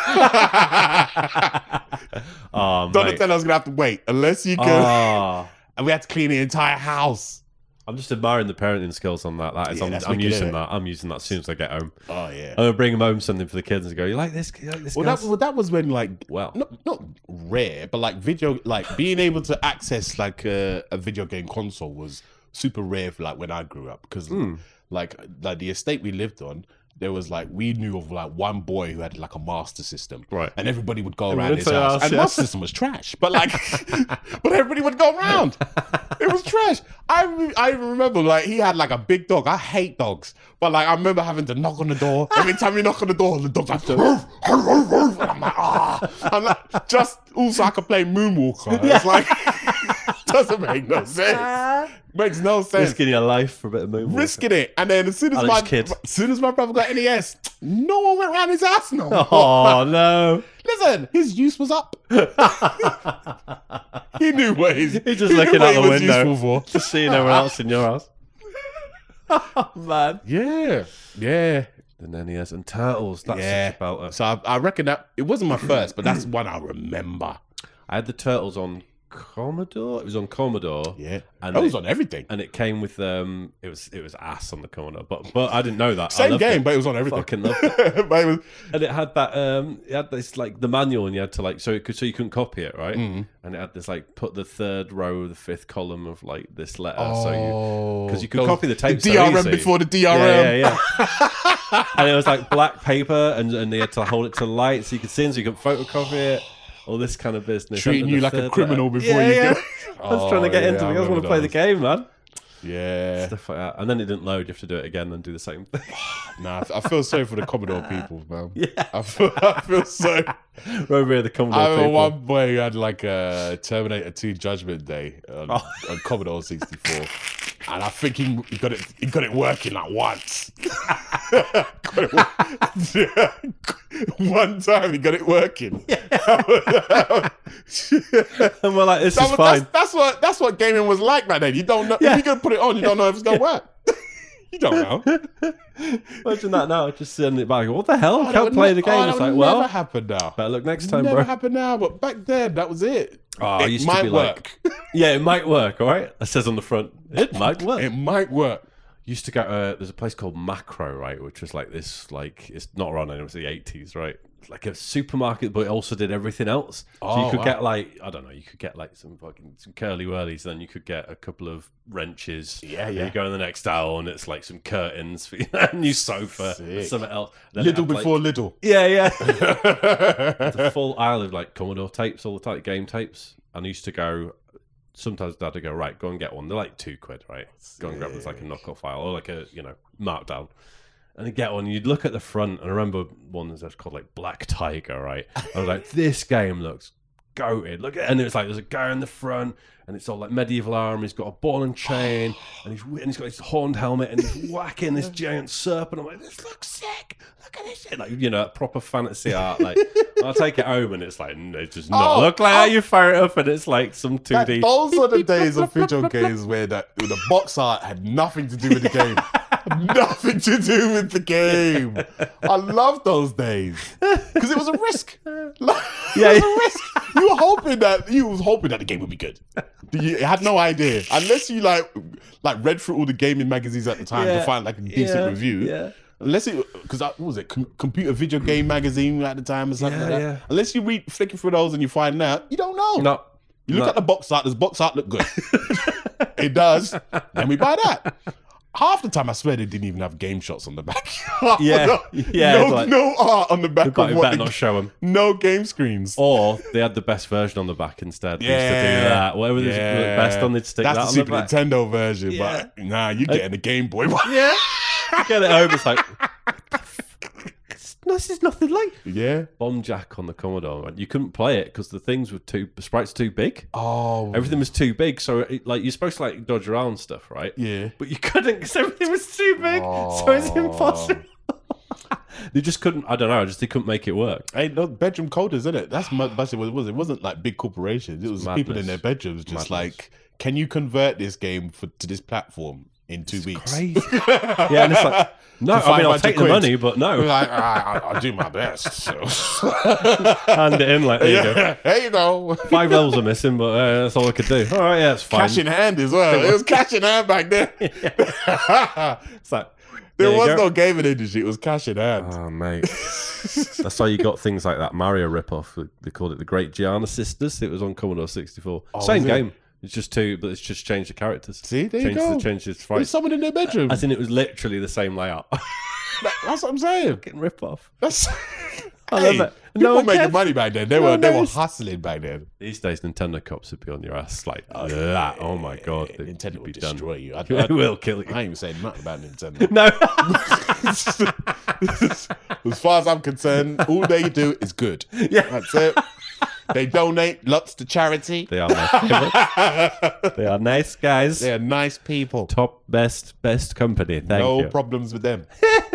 Oh, Donatello's gonna have to wait unless you can. Oh. And we had to clean the entire house. I'm just admiring the parenting skills on that. That is, yeah, I'm, I'm using that. I'm using that as soon as I get home. Oh yeah, I'm gonna bring them home something for the kids and go, you like this? You like this? Well, that, well, that was when like, well, not not rare, but like video, like being able to access like a, a video game console was super rare for like when I grew up because mm. like like the estate we lived on. There was like, we knew of like one boy who had like a Master System. Right. And everybody would go around his house. house. And yeah. Master System was trash. But like, but everybody would go around. It was trash. I I remember like, he had like a big dog. I hate dogs. But like, I remember having to knock on the door. Every time you knock on the door, the dog's like, roof, roof, roof. And I'm like, ah. I'm like, just also I could play Moonwalker. It's like, doesn't make no sense. Makes no sense. Risking your life for a bit of Moonwalker. Risking it. And then as soon as my kid. as soon as my brother got N E S, no one went around his ass no more. Oh no. Listen, his use was up. He knew what his He's just he looking out the window for. Just seeing everyone else in your house. Oh man. Yeah. Yeah. The N E S and Turtles. That's yeah. such a belter. So I, I reckon that it wasn't my first, but that's one I remember. I had the Turtles on Commodore. It was on Commodore. Yeah, and it was it, on everything. And it came with um, it was it was ass on the Commodore, but but I didn't know that. Same game, it. But it was on everything. Fucking loved it. But it was... And it had that um, it had this like the manual, and you had to like so it could so you couldn't copy it, right? Mm-hmm. And it had this like put the third row, the fifth column of like this letter, oh, so you because you could copy the tape. The D R M so before the D R M. Yeah, yeah. yeah. And it was like black paper, and and they had to hold it to light so you could see, it, so you could photocopy it. All this kind of business. Treating you like a criminal letter. Before yeah, you yeah. go. I was trying to get oh, into yeah, it. I, I want to play the game, man. Yeah. Stuff like that. And then it didn't load. You have to do it again and do the same thing. Nah, I feel sorry for the Commodore people, man. Yeah. I feel, I feel so... Over the Commodore I people. remember one boy who had like a Terminator two Judgment Day on, oh. on Commodore sixty-four. And I think he, he got it he got it working like once. got it, one time he got it working. Yeah. And we're like, this that is was, fine. That's, that's what that's what gaming was like back then. You don't know yeah. if you're gonna put it on, you don't know if it's gonna yeah. work. You don't know. Imagine that now, just sending it back. What the hell? Oh, Can't play ne- the game. Oh, it's that like, would well, never happen now. Better look next time, never bro. Never happen now, but back then that was it. Oh, it I used might to be work. Like, yeah, it might work. All right, it says on the front, it might work. It might work. Used to go. Uh, there's a place called Macro, right, which was like this, like it's not around anymore. It was the eighties, right? It's like a supermarket, but it also did everything else. Oh, so you could wow. get like I don't know, you could get like some fucking some curly whirlies. Then you could get a couple of wrenches. Yeah, yeah. You go in the next aisle and it's like some curtains for a new sofa, Sick. something else. Then Little had, before like, little. Yeah, yeah. It's a full aisle of like Commodore tapes, all the type game tapes. And I used to go. Sometimes Dad would go, right, go and get one. They're like two quid, right? Go and grab this like a knockoff file or like a, you know, markdown. And you get one, and you'd look at the front, and I remember one that's called like Black Tiger, right? I was like, this game looks goated. Look at, and it's like there's a guy in the front, and it's all like medieval armor. He's got a ball and chain, and he's and he's got his horned helmet, and he's whacking this giant serpent. I'm like, this looks sick. Look at this shit, like you know, proper fantasy art. Like I'll take it home, and it's like no, it does not Oh, look like oh. how you fire it up, and it's like some two That- D. those are the days of video games where that the box art had nothing to do with the game. Nothing to do with the game. I love those days because it was a risk. Like, Yeah, it was a risk. You were hoping that you was hoping that the game would be good. You had no idea unless you like like read through all the gaming magazines at the time Yeah. to find like a decent Yeah. review. Yeah. Unless it, because what was it, Com- Computer Video Game Magazine at the time or something Yeah, like that. yeah. Unless you read flicking through those and you find out, you don't know. No, You look no. at the box art, does box art look good? It does. Then we buy that. Half the time, I swear they didn't even have game shots on the back. Yeah, no, yeah, No, it's like- no art on the back But of you what better the, not show them. no game screens. Or they had the best version on the back instead. They used to do that. Whatever was the best on, they'd stick That's that the on Super the back. Nintendo version, Yeah. but nah, you getting the Game Boy one. Yeah. You get it home, it's like, this is nothing like Yeah. Bomb Jack on the Commodore. Right? You couldn't play it because the things were too, the sprites too big. Oh. Everything was too big. So, it, like, you're supposed to, like, dodge around stuff, right? Yeah. But you couldn't because everything was too big. So it's impossible. They just couldn't, I don't know, just they couldn't make it work. Hey, those bedroom coders, isn't it? That's mu- basically what it was. It wasn't like big corporations. It was people in Madness. their bedrooms just Madness. like, can you convert this game for to this platform in two weeks? Crazy. Yeah, and it's like, no, For I mean, I'll five hundred take the quid. money, but We're no. like, I, I'll do my best. So. Hand it in, like, there you go. There you go. Five levels are missing, but uh, that's all I could do. All right, yeah, it's fine. Cash in hand as well. It was cash in hand back then. It's like, There there you was go. no gaming industry. It was cash in hand. Oh, mate. That's why you got things like that Mario ripoff. They called it the Great Gianna Sisters. It was on Commodore sixty-four. Oh, Same is it? game. It's just two, but it's just changed the characters. See, there you changed go. The, changed the There's sprites. someone in their bedroom. As in, it was literally the same layout. That- That's what I'm saying. Getting ripoff. That's. I Hey, love it. people No were one making cares. money back then. They No were one they were knows. hustling back then. These days, Nintendo cops would be on your ass like that. Oh my god, they'd- Nintendo you'd will be done. destroy you. I, It I, will kill you. I ain't even saying nothing about Nintendo. No. As far as I'm concerned, all they do is good. Yeah. That's it. They donate lots to charity. They are my favourites. They are nice guys. They're nice people. Top, best, best company. Thank no you. problems with them.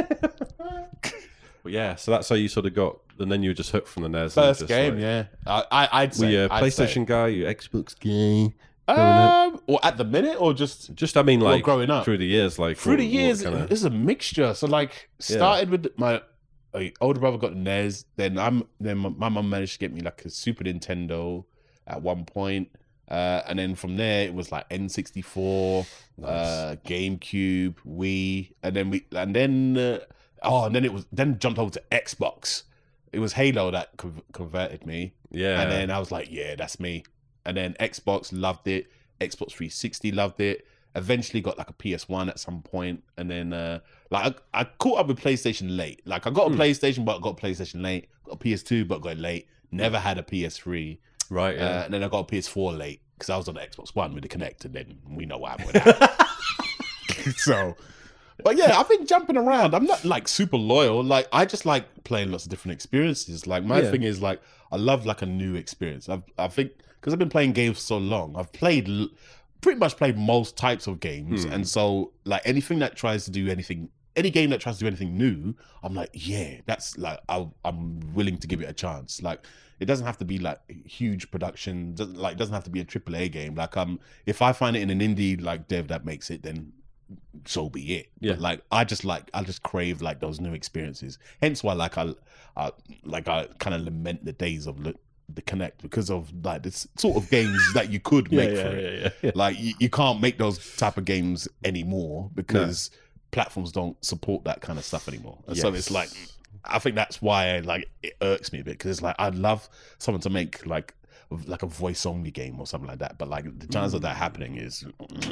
But yeah, so that's how you sort of got, and then you were just hooked from the N E S. First and just game, like, yeah. I, I, I'd Were say. you a I'd say. PlayStation guy? You Xbox guy? Um, or at the minute, or just Just, I mean, like growing up. through the years, like through the what- what years, kinda- it's a mixture. So like, started with my like, older brother got an N E S. Then I'm then my, my mum managed to get me like a Super Nintendo at one point, uh, and then from there it was like N sixty-four, uh, GameCube, Wii, and then we and then uh, oh, and then it was then jumped over to Xbox. It was Halo that co- converted me. yeah, And then I was like, yeah, that's me. And then Xbox loved it. Xbox three sixty loved it. Eventually got like a P S one at some point. And then uh, like I, I caught up with PlayStation late. Like I got a PlayStation, but I got a PlayStation late. Got a P S two, but got it late. Never had a P S three. right, yeah. Uh, and then I got a P S four late because I was on the Xbox One with the Kinect. And then we know what happened with that. So... But yeah, I've been jumping around. I'm not like super loyal. Like I just like playing lots of different experiences. Like my Yeah. thing is like I love like a new experience. I've, I think because I've been playing games for so long, I've played l- pretty much played most types of games, Hmm. and so like anything that tries to do anything, any game that tries to do anything new, I'm like, yeah, that's like I'll, I'm willing to give it a chance. Like it doesn't have to be like huge production. Doesn't like doesn't have to be a triple A game. Like um, if I find it in an indie like dev that makes it, then so be it. Yeah. But like I just like I just crave like those new experiences. Hence why like I, I like I kind of lament the days of the, the Kinect because of like this sort of games that you could yeah, make yeah, for yeah, it. yeah, yeah. Like you, you can't make those type of games anymore because platforms don't support that kind of stuff anymore. And so Yes. it's like I think that's why like it irks me a bit because it's like I'd love someone to make like like a voice only game or something like that, but like the chance of that happening is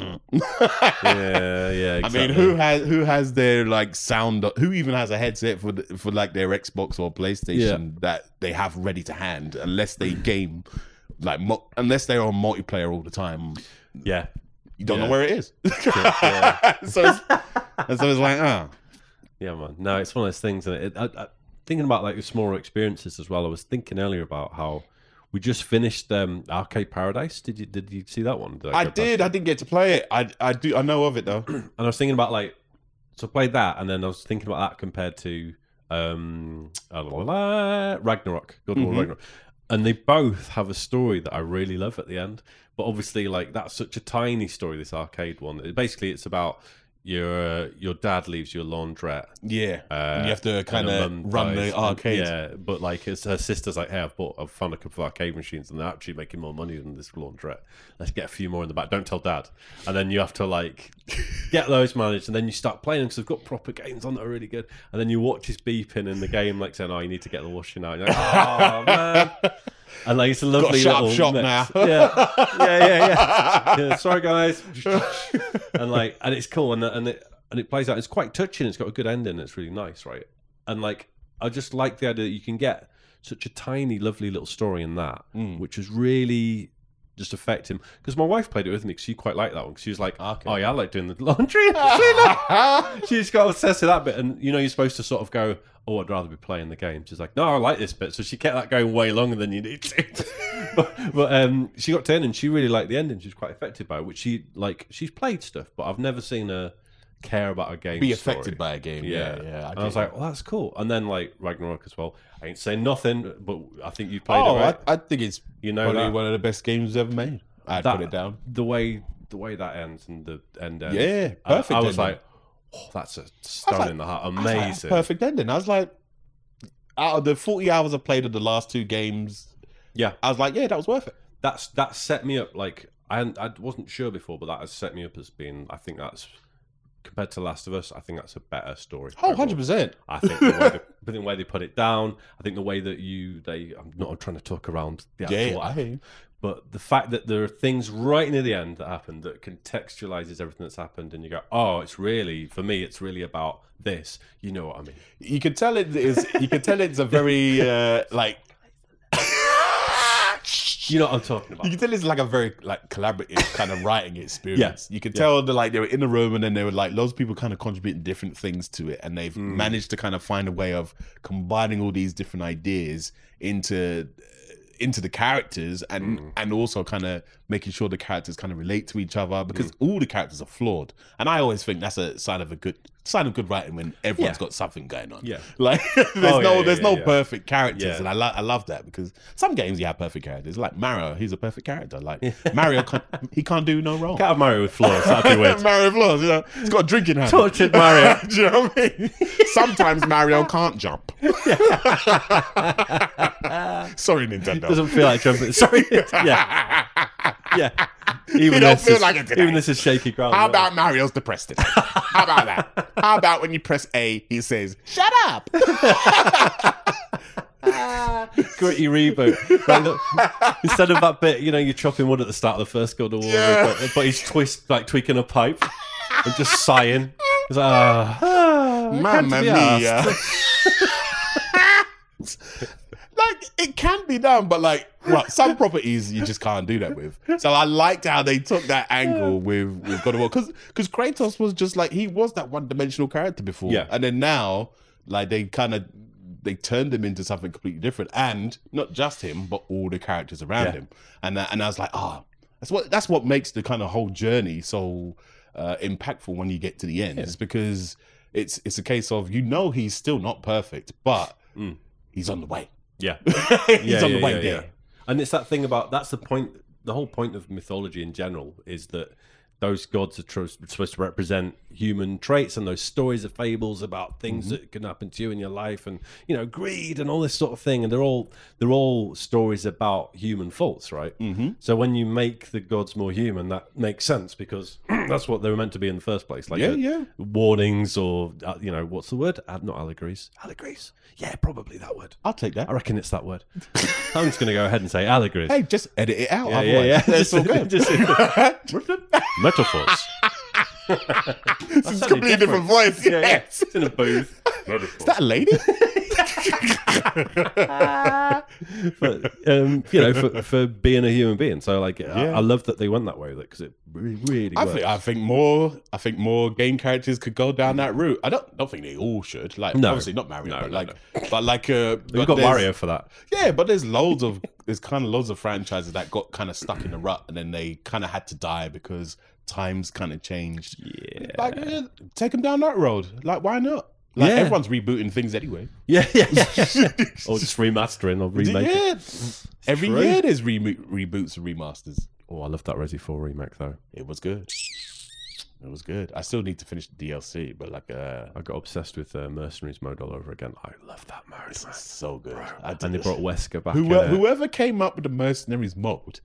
yeah, yeah. I Exactly. mean, who has who has their like sound? Who even has a headset for the, for like their Xbox or PlayStation that they have ready to hand? Unless they game, like mo- unless they're on multiplayer all the time, Yeah, you don't Yeah. know where it is. yeah. so it's, and so it's like, ah, Yeah, man. No, it's one of those things. And it, I, I, thinking about like the smaller experiences as well. I was thinking earlier about how we just finished um, Arcade Paradise. Did you did you see that one? Did I go did. past I didn't get to play it. I I do. I know of it though. it? And I was thinking about like, so I played that, and then I was thinking about that compared to um, uh, la, la, la, Ragnarok, God of War Mhm. Ragnarok, and they both have a story that I really love at the end. But obviously, like that's such a tiny story. This arcade one. It, basically, it's about your uh, your dad leaves you a laundrette. Yeah, Uh, and you have to kind and a of mum run dies. the arcade. Yeah, but like it's her sister's like, hey, I've bought, I've found a couple of arcade machines, and they're actually making more money than this laundrette. Let's get a few more in the back. Don't tell dad. And then you have to like get those managed, and then you start playing because they've got proper games on that are really good. And then you watch his beeping in the game, like saying, "Oh, you need to get the washing out." You're like, oh man. And like it's a lovely shut up little shop mix. now. Yeah, yeah, yeah, yeah. yeah. Sorry, guys. And like, and it's cool, and and it and it plays out. It's quite touching. It's got a good ending. It's really nice, right? And like, I just like the idea that you can get such a tiny, lovely little story in that, Mm. which is really just affect him. Because my wife played it with me because she quite liked that one. 'Cause she was like, Okay. "Oh yeah, I like doing the laundry." She just got obsessed with that bit, and you know, you're supposed to sort of go, "Oh, I'd rather be playing the game." She's like, "No, I like this bit." So she kept that going way longer than you need to. but but um, she got to end, and she really liked the ending. She was quite affected by it. Which she like, she's played stuff, but I've never seen her care about a game. Be story. affected by a game. Yeah, yeah. and I get was it. like, well, that's cool. And then like Ragnarok as well. I ain't saying nothing, but I think you played oh, it, right? I, I think it's You know probably that- one of the best games ever made. I'd that, put it down. The way the way that ends and the end ends. Yeah, I- perfect I, was ending. like, oh, that's a stone like- in the heart. I was like, that's Amazing. perfect ending. I was like, out of the forty hours I played of the last two games, Yeah, I was like, yeah, that was worth it. that's that set me up. Like I I wasn't sure before, but that has set me up as being. I think that's compared to Last of Us. I think that's a better story. Oh, overall. one hundred percent. I think the way, they, the way they put it down. I think the way that you they. I'm not trying to talk around the actual. Yeah, I hear you. But the fact that there are things right near the end that happen that contextualizes everything that's happened, and you go, "Oh, it's really for me. It's really about this." You know what I mean? You can tell it is. You can tell it's a very uh, like. You know what I'm talking about? You can tell it's like a very like collaborative kind of writing experience. Yeah. You can Yeah. tell that like they were in the room and then there were like loads of people kind of contributing different things to it, and they've Mm. managed to kind of find a way of combining all these different ideas into into the characters and Mm. and also kind of making sure the characters kind of relate to each other, because Mm. all the characters are flawed, and I always think that's a sign of a good sign of good writing when everyone's Yeah. got something going on. Yeah. Like there's Oh, no yeah, there's yeah, no yeah. perfect characters, Yeah. and I lo- I love that, because some games you have perfect characters. Like Mario, he's a perfect character. Like Mario, can't, he can't do no wrong. Can't have Mario with flaws. That'd be weird. Mario flaws, you know, he's got a drinking habit. Tortured Mario. Do you know what I mean? Sometimes Mario can't jump. Sorry, Nintendo. Doesn't feel like jumping. Sorry. Yeah. Yeah. Even You don't this feel is, like it today. even this is shaky ground. How about Mario's depressed today? How about that? How about when you press A, he says, "Shut up." gritty reboot? Like, look, instead of that bit, you know, you're chopping wood at the start of the first God of War, Yeah. but, but he's twist like tweaking a pipe and just sighing. He's like, ah, ah, I can't Mamma be mia. arsed." Like, it can be done, but like, well, some properties you just can't do that with. So I liked how they took that angle with, with God of War, because because Kratos was just like, he was that one dimensional character before, Yeah. and then now like they kind of they turned him into something completely different, and not just him, but all the characters around Yeah. him, and that, and I was like, ah, that's what that's what makes the kind of whole journey so uh, impactful when you get to the end, is because it's it's a case of, you know, he's still not perfect, but Mm. he's on the way. Yeah. he's yeah, on yeah, the way yeah, there. yeah. And it's that thing about, that's the point, the whole point of mythology in general is that those gods are tr- supposed to represent human traits, and those stories are fables about things Mm-hmm. that can happen to you in your life, and you know, greed and all this sort of thing, and they're all they're all stories about human faults, right? Mm-hmm. So when you make the gods more human, that makes sense, because that's what they were meant to be in the first place. Like Yeah, uh, yeah. warnings, or uh, you know, what's the word? Uh, not allegories. Allegories. Yeah, probably that word. I'll take that. I reckon it's that word. I'm just going to go ahead and say allegories. Hey, just edit it out. yeah, yeah, otherwise. yeah. That's all good. Just- metaphors. It's a completely different voice. Yeah, yeah. Yes. It's in a booth. Is that a lady? But um, you know, for, for being a human being. So like, I, Yeah. I love that they went that way with it, because it really, really I works. think I think more I think more game characters could go down that route. I don't don't think they all should. Like No. obviously not Mario, No, but no, like but like uh We've but got there's- Wario for that. Yeah, but there's loads of there's kind of loads of franchises that got kind of stuck in a rut, and then they kind of had to die because times kind of changed. Yeah. Like, yeah, take them down that road. Like, why not? Like, Yeah. everyone's rebooting things anyway. Yeah, yeah, yeah. Or just remastering or remaking. Yeah. Every true. year there's re- reboots and remasters. Oh, I love that Resi four remake though. It was good. It was good. I still need to finish the D L C, but like, uh, I got obsessed with uh, Mercenaries mode all over again. I love that mode, it's man. so good. I did And they this. brought Wesker back. Whoever, in it. whoever came up with the Mercenaries mode,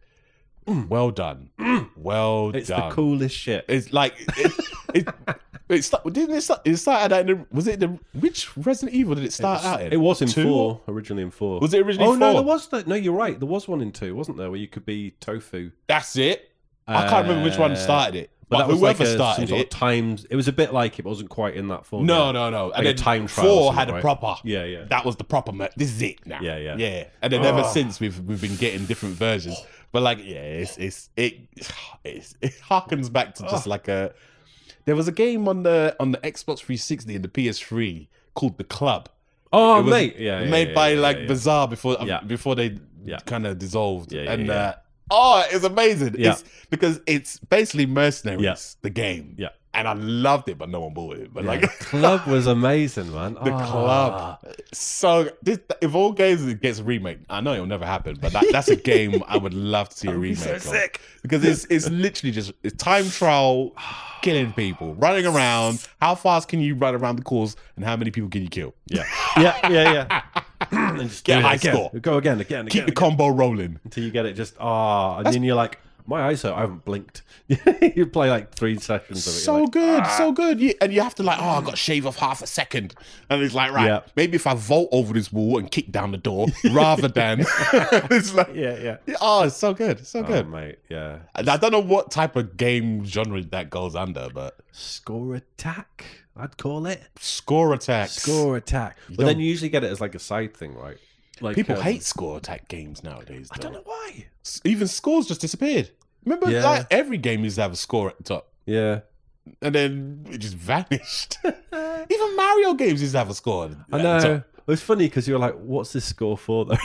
well done. Well It's done. the coolest shit. It's like it. it, it start, didn't it start? It started out in the, was it the which Resident Evil did it start out in? It was in Two? four, originally in four. Was it originally Oh no, four? there was that. No, you're right. There was one in two, wasn't there? Where you could be Tofu. That's it. I can't remember which one Uh, started it, But, but, that was whoever like a, started some sort it. of times. It was a bit like it wasn't quite in that form. No, yet. no, no. Like And a then time trial or four something, had a right? proper. Yeah, yeah. That was the proper. Mer- this is it now. Yeah, yeah. yeah. And then ever since we've we've been getting different versions. But like, yeah, it's it's it it's, it harkens back to just like a. There was a game on the on the Xbox three sixty and the P S three called The Club. Oh, It was mate. Yeah, yeah, made yeah, by yeah, like yeah, yeah. Bazaar before Yeah. before they Yeah. kind of dissolved. Yeah, yeah, and yeah. Uh, oh, it's amazing. Yeah. It's because it's basically Mercenaries, Yeah. the game. Yeah. And I loved it, but no one bought it. But Yeah, like the club was amazing, man. the Ah. club, so this, if all games it gets a remake, I know it'll never happen, but that, that's a game I would love to see a That'd be remake so of. sick. Because it's it's literally just it's time trial, killing people, running around. How fast can you run around the course, and how many people can you kill? Yeah, yeah, yeah, yeah. And just Get do a it high again. score. Go again, again, again, Keep the again, combo rolling. until you get it. Just ah, and then you're like, my eyes are. I haven't blinked. You play like three sessions of it. So you're like, good, so good. You, and you have to like, oh, I got to shave off half a second. And it's like, right, Yeah. maybe if I vault over this wall and kick down the door rather than it's like, yeah, yeah. oh, it's so good, so Oh, good. mate, yeah. And I don't know what type of game genre that goes under, but Score attack, I'd call it. score attacks. Score attack. But don't- then you usually get it as like a side thing, right? Like People um, hate score attack games nowadays. I don't know why. S- Even scores just disappeared. Remember, Yeah. like every game used to have a score at the top, Yeah, and then it just vanished. Even Mario games used to have a score. At I the know. top. It was funny because you were like, "What's this score for?" Though,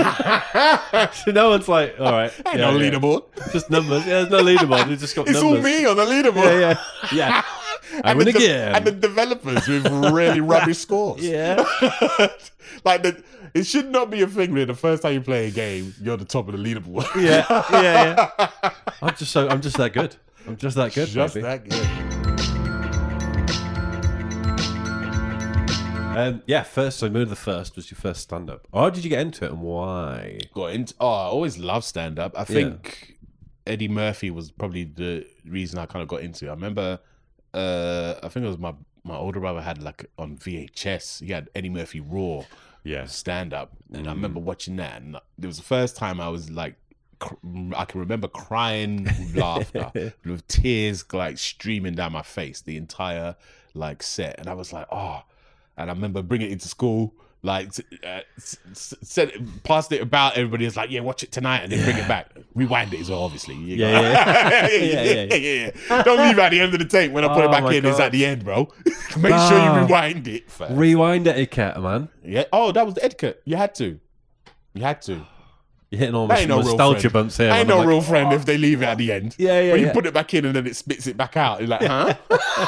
so no one's like, "All right, Ain't yeah, no yeah. leaderboard. just numbers." Yeah, there's no leaderboard. It's just got It's numbers. all me on the leaderboard. Yeah, yeah, yeah. I and, win the de- again. and the developers with really rubbish scores. Yeah. Like the, it should not be a thing where the first time you play a game, you're at the top of the leaderboard. Yeah, yeah, yeah. I'm just so I'm just that good. I'm just that good. Just baby. that good. Um, yeah, first. So Moon of the First was your first stand up. How did you get into it and why? Got into, oh, I always loved stand up. I think Eddie Murphy was probably the reason I kind of got into it. I remember, uh, I think it was my my older brother had like on V H S. He had Eddie Murphy Raw. Yeah. Stand up, and I remember watching that, and it was the first time I was like, cr- I can remember crying with laughter, with tears like streaming down my face, the entire like set, and I was like, oh, and I remember bringing it into school, like uh, s- s- said, passed it about. Everybody was like, yeah, watch it tonight, and then bring it back, rewind it as well, obviously. You Yeah, got- yeah. yeah, Yeah, yeah, yeah. yeah, yeah. Don't leave at the end of the tape when I put Oh it back my in. It's God. at the end, bro. Make sure you Ah. rewind it first. Rewind etiquette, man. Yeah. Oh, that was the etiquette. You had to. You had to. You're hitting all That my ain't no real nostalgia friend. bumps here. Ain't man. no I'm real like, friend if they leave it at the end. Yeah, yeah, When you yeah. put it back in and then it spits it back out. You're like, huh?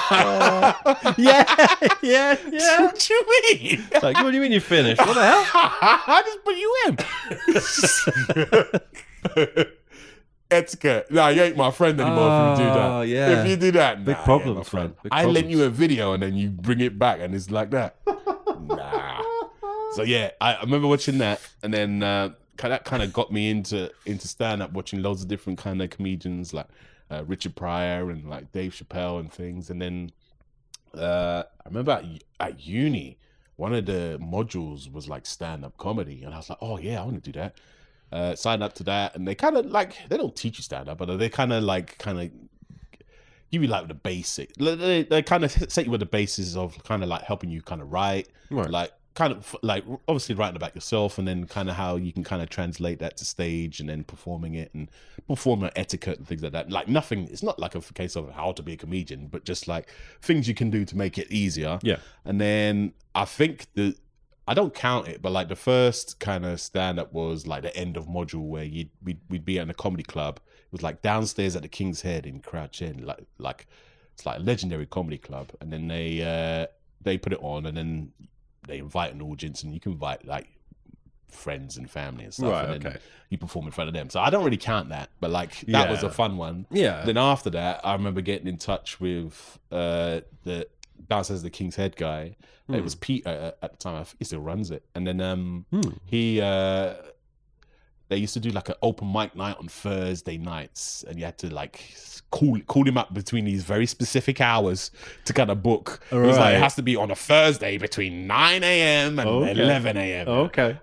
yeah, yeah, yeah. What you mean? Like, what do you mean you finished? What the hell? I just put you in. Etiquette. Nah, you ain't my friend anymore if you do Oh, that. yeah. If you do that, Big nah, problems, you ain't my friend. man. Big I lent problems. you a video and then you bring it back and it's like that. Nah. So yeah, I, I remember watching that, and then uh, ki- that kind of got me into into stand up, watching loads of different kind of comedians like uh, Richard Pryor and like Dave Chappelle and things. And then uh, I remember at, at uni, one of the modules was like stand up comedy, and I was like, oh yeah, I want to do that. Uh, sign up to that, and they kind of like they don't teach you stand up, but they kind of like kind of give you like the basic. They, they kind of set you with the basis of kind of like helping you kind of write, Right. like kind of like obviously writing about yourself, and then kind of how you can kind of translate that to stage, and then performing it and performer etiquette and things like that. Like nothing, it's not like a case of how to be a comedian, but just like things you can do to make it easier. Yeah. And then I think the I don't count it, but like the first kind of stand up was like the end of module where you'd we'd, we'd be at a comedy club. It was like downstairs at the King's Head in Crouch End, like like it's like a legendary comedy club. And then they uh, they put it on, and then they invite an audience, and you can invite like friends and family and stuff. Right, and then okay. you perform in front of them. So I don't really count that, but like that Yeah. was a fun one. Yeah. Then after that, I remember getting in touch with uh, the downstairs the King's Head guy. Hmm. It was Peter uh, at the time. I think he still runs it. And then um, Hmm. he uh, they used to do like an open mic night on Thursday nights, and you had to like call call him up between these very specific hours to kind of book. It was like Right. it has to be on a Thursday between nine a.m. and Okay. eleven a.m. Okay.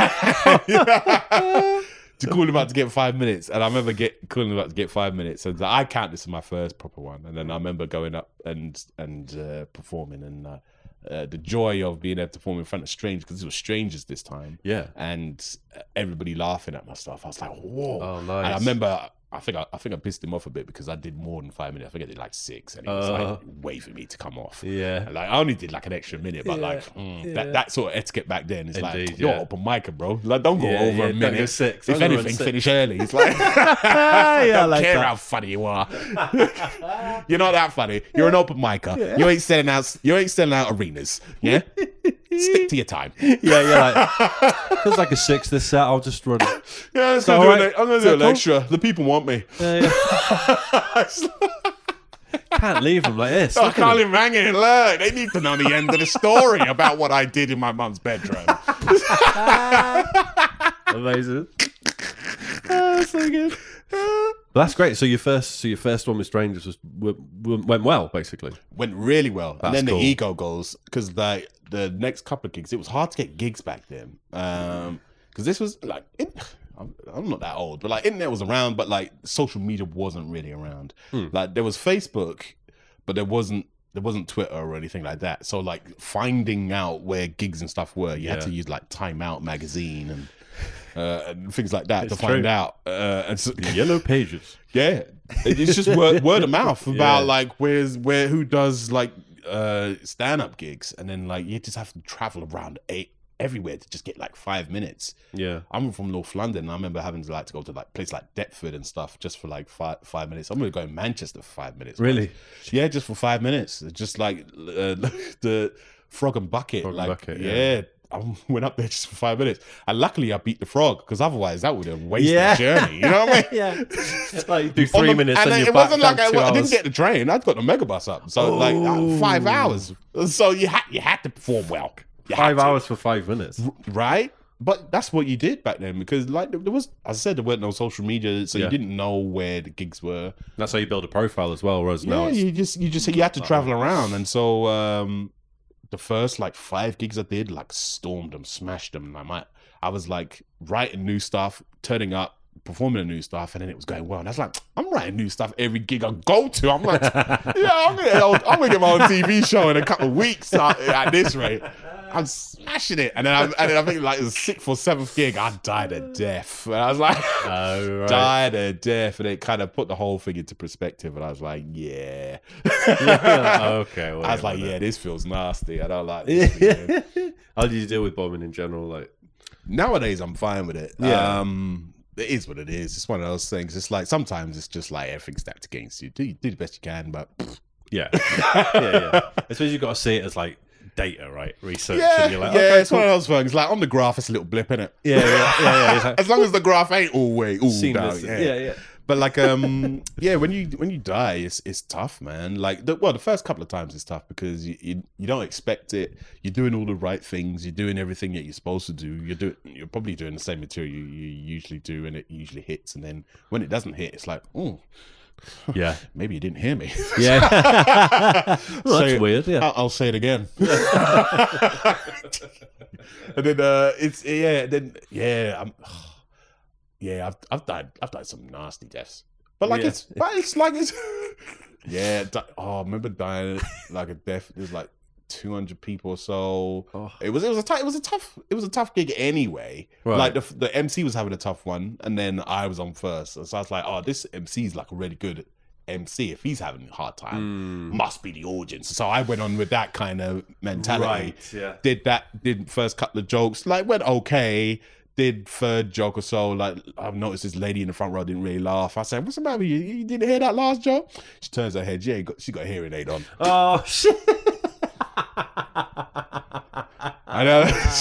To call him out to get five minutes, and I remember get calling him out to get five minutes, and I count this as my first proper one. And then I remember going up and and uh, performing, and uh, uh, the joy of being able to perform in front of strangers, because it was strangers this time, Yeah. and everybody laughing at my stuff. I was like, whoa! Oh, And nice. I remember. I think I, I think I pissed him off a bit because I did more than five minutes. I think I did like six, and he was Uh. like waving me to come off. Yeah. And, like I only did like an extra minute, but Yeah, like mm, yeah. that that sort of etiquette back then is like Indeed, you're yeah. open micer, bro. Like don't go Yeah, over yeah, a don't minute. go six. If Don't go anything, six. finish early. It's like Yeah, I don't like care that. how funny you are. You're not that funny. You're an open micer. You ain't selling out. You ain't selling out arenas. Yeah. Stick to your time. Yeah, you're like, feels like a six this set. I'll just run. Yeah, I'm So, gonna do, alright. an, I'm gonna So do an cool. extra. The people want me. Yeah, yeah. Can't leave them like this. I Look at can't them. even hang it. Look, they need to know the end of the story about what I did in my mum's bedroom. Amazing. Oh, so good. Well, that's great. So your first, so your first one with strangers was w- w- went well, basically. Went really well. That's and then cool. the ego goes, because the the next couple of gigs, it was hard to get gigs back then. Um, because this was like, it, I'm, I'm not that old, but like internet was around, but like social media wasn't really around. Hmm. Like there was Facebook, but there wasn't there wasn't Twitter or anything like that. So like finding out where gigs and stuff were, you had Yeah. to use like Time Out magazine and uh, and things like that It's to find true. out. Uh, and so, Yellow pages. yeah, it's just word, word of mouth about Yeah. like where's where who does like uh stand up gigs, and then like you just have to travel around eight everywhere to just get like five minutes. Yeah. I'm from North London, and I remember having to like to go to like place like Deptford and stuff just for like five five minutes. I'm gonna go to Manchester for five minutes. Really? Yeah, just for five minutes. Just like uh, the Frog and Bucket. Frog and like Bucket, yeah. yeah. I went up there just for five minutes, and luckily I beat the frog, because otherwise that would have wasted Yeah. the journey. You know what I mean? Yeah. Like you do On three the- minutes and and it you're wasn't back like I, down two I didn't hours. get the train. I'd got the megabus up, so like uh, five hours. So you had you had to perform well. You had Five to, hours for five minutes. right? But that's what you did back then, because like there was, as I said, there weren't no social media, so Yeah. you didn't know where the gigs were. That's how you build a profile as well. Whereas now Yeah, it's you just you just you had to travel around, and so um, the first like five gigs I did, like stormed them, smashed them. And I might, I was like writing new stuff, turning up, performing the new stuff, and then it was going well. And I was like, I'm writing new stuff every gig I go to. I'm like, yeah, I'm gonna, I'm gonna get my own T V show in a couple of weeks at, at this rate. I'm smashing it, and then I, and then I think like the sixth or seventh gig, I died a death, and I was like, Oh, right. died a death, and it kind of put the whole thing into perspective, and I was like, yeah. Yeah, okay. Wait I was a like, minute. yeah, this feels nasty. I don't like this. again. How do you deal with bombing in general? Like, Nowadays, I'm fine with it. Yeah. Um, it is what it is. It's one of those things. It's like sometimes it's just like everything's stacked against you. Do do the best you can, but pfft. yeah, yeah, yeah. I suppose you've got to see it as like data, right? Research. yeah, and you're like, yeah. okay, It's one of those things. Like on the graph, it's a little blip in it. yeah, yeah, yeah, yeah. It's like, As long as the graph ain't all way all seamless. down. Yeah, yeah. But like, um, yeah, when you when you die, it's it's tough, man. Like, the, well, the first couple of times it's tough because you, you you don't expect it. You're doing all the right things. You're doing everything that you're supposed to do. You're doing you're probably doing the same material you, you usually do, and it usually hits. And then when it doesn't hit, it's like, oh, Yeah. maybe you didn't hear me. Yeah. Well, that's Say- weird. Yeah. I'll, I'll say it again. And then uh, it's yeah, then yeah, I'm. Yeah, I've I've died I've died some nasty deaths, but like Yeah. it's but it's like it's yeah. Di- oh, I remember dying like a death. It was like two hundred people or so. Oh. It was it was a tough it was a tough it was a tough gig anyway. Right. Like the the M C was having a tough one, and then I was on first, so I was like, oh, this M C is like really good M C, if he's having a hard time, must be the audience. So I went on with that kind of mentality. Right, yeah. Did that, did first couple of jokes, like went okay. Did third joke or so, like I've noticed this lady in the front row didn't really laugh. I said, "What's the matter with you? You didn't hear that last joke?" She turns her head. Yeah, she got a hearing aid on. Oh shit! I know.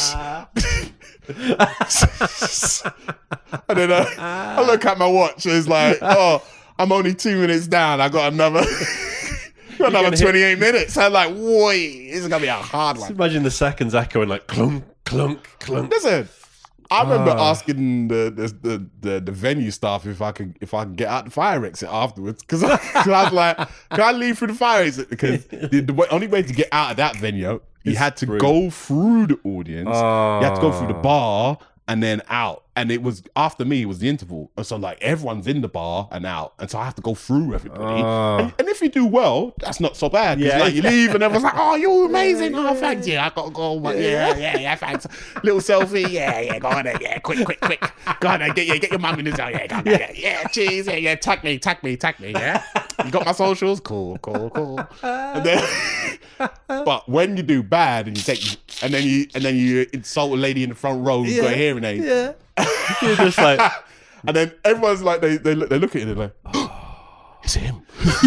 And then uh, I look at my watch. It's like, oh, I'm only two minutes down. I got another, got another twenty-eight minutes. I'm like, wait, this is gonna be a hard one. Just imagine the seconds echoing like clunk, clunk, clunk. Listen. I remember Ah. asking the the, the the the venue staff if I could if I could get out the fire exit afterwards because I, I was like, can I leave through the fire exit? Because the, the way, only way to get out of that venue, you had to through. go through the audience, Ah. you had to go through the bar and then out. And it was after me, it was the interval, and so like everyone's in the bar and out, and so I have to go through everybody. Ah. And, and if you do well, that's not so bad. 'Cause, Yeah. like you leave and everyone's like, "Oh, you're amazing! Oh, thanks, yeah, I gotta go, but yeah, yeah, yeah, thanks." Little selfie, yeah, yeah, go on there, yeah, quick, quick, quick, go on there, get yeah, get your mum in the zone, yeah, go on there, yeah, yeah, cheese, yeah, yeah, tag me, tag me, tag me, yeah. You got my socials, cool, cool, cool. And then, but when you do bad and you take, and then you and then you insult a lady in the front row who's got a hearing aid. Yeah. You're just like, And then everyone's like, they they look, they look at it and they're like, oh, it's him.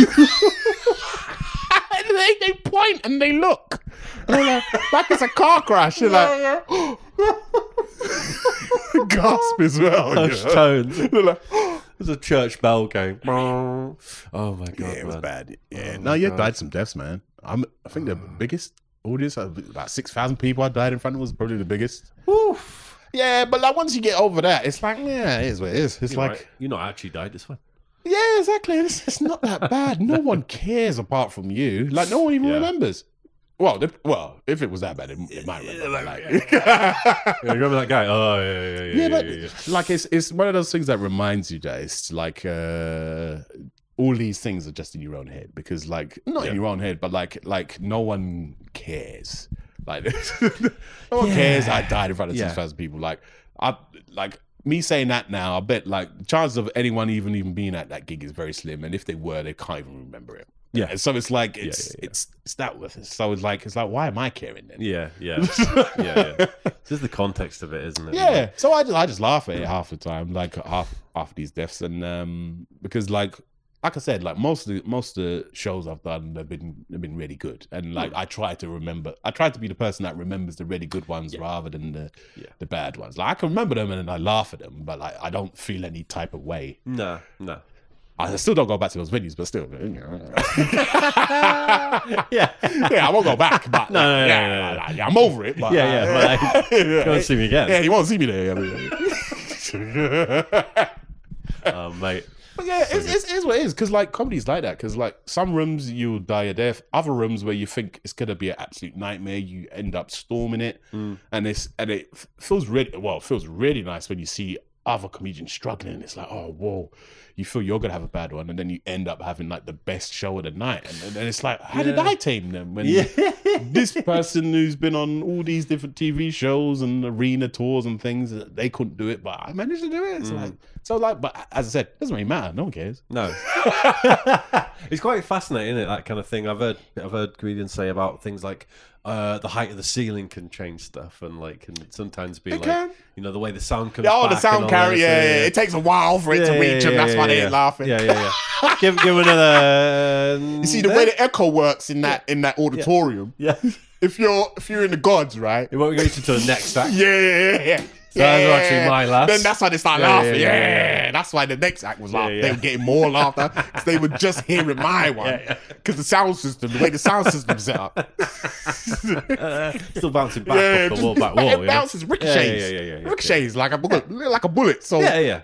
And they, they point and they look. And they're like, like it's a car crash. They're like, gasp as well. hush you know? tones. They're like, There's a church bell going. Oh my god, yeah, it was man. bad. Yeah, Oh no, my you God. died some deaths, man. I'm, I think the biggest audience, about six thousand people I died in front of was probably the biggest. Oof. Yeah, but like once you get over that, it's like, yeah, it is what it is. It's You're like, right. You're not actually died. It's fine. yeah, exactly. It's, it's not that bad. No one cares apart from you. Like, no one even Yeah. remembers. Well, the, well, if it was that bad, it, it might remember. but, like, Yeah, you remember that guy? Oh yeah, yeah, yeah. yeah, yeah, but yeah, yeah. like it's it's one of those things that reminds you that it's like uh, all these things are just in your own head because, like, not Yeah. in your own head, but like like no one cares. Like, no one Yeah. cares. I died in front of Yeah. six thousand people. Like, I like. Me saying that now, I bet like the chances of anyone even even being at that gig is very slim, and if they were, they can't even remember it. Yeah. And so it's like it's yeah, yeah. it's it's that with it. So it's like it's like why am I caring then? Yeah, yeah, yeah, yeah. This is the context of it, isn't it? Yeah. So I just I just laugh at it half the time, like half half these deaths, and um because like like I said, like most of the most of the shows I've done have been have been really good, and like I try to remember, I try to be the person that remembers the really good ones rather than the Yeah. the bad ones. Like I can remember them and then I laugh at them, but like I don't feel any type of way. No, no. I still don't go back to those venues, but still, you know. Yeah, yeah, I won't go back. But No, no, no, yeah, no, no, no. like, yeah, I'm over it. But, yeah, yeah. uh, But like, yeah, go and see me again. yeah, you won't see me there. Oh, mate. But yeah, it's, it's, it's what it is. Because like comedy's like that. Because like some rooms you'll die a death. Other rooms where you think it's gonna be an absolute nightmare, you end up storming it, Mm. and it's and it f- feels really well. It feels really nice when you see other comedians struggling. It's like, oh whoa, you feel you're gonna have a bad one, and then you end up having like the best show of the night, and, and then it's like, how did Yeah. I tame them when Yeah. this person who's been on all these different T V shows and arena tours and things, they couldn't do it, but I managed to do it. It's like so, like, but as I said, it doesn't really matter. No one cares. No. It's quite fascinating, isn't it? That kind of thing. I've heard I've heard comedians say about things like uh, the height of the ceiling can change stuff, and like can sometimes be It like can. you know the way the sound comes. Oh, the back and sound all carry, that, yeah, so, yeah, it takes a while for it to Yeah, reach yeah, them. That's yeah, why they yeah. ain't laughing. Yeah, yeah, yeah. give give another. Uh, You see the way the echo works in that in that auditorium. yeah, If you're if you're in the gods, right? it won't go to the next act. Yeah, yeah, yeah, yeah. So those are actually my laughs. Then that's why they start Yeah, laughing. yeah, Yeah, yeah, yeah, that's why the next act was laughing. yeah. They were getting more laughter because they were just hearing my one. Because the sound system, the way the sound system's set up, Uh, still bouncing back yeah, off the just- wall, back but wall. it you know? bounces, ricochets, Yeah, yeah, yeah, yeah, yeah. ricochets like a bullet, like a bullet. So Yeah, yeah.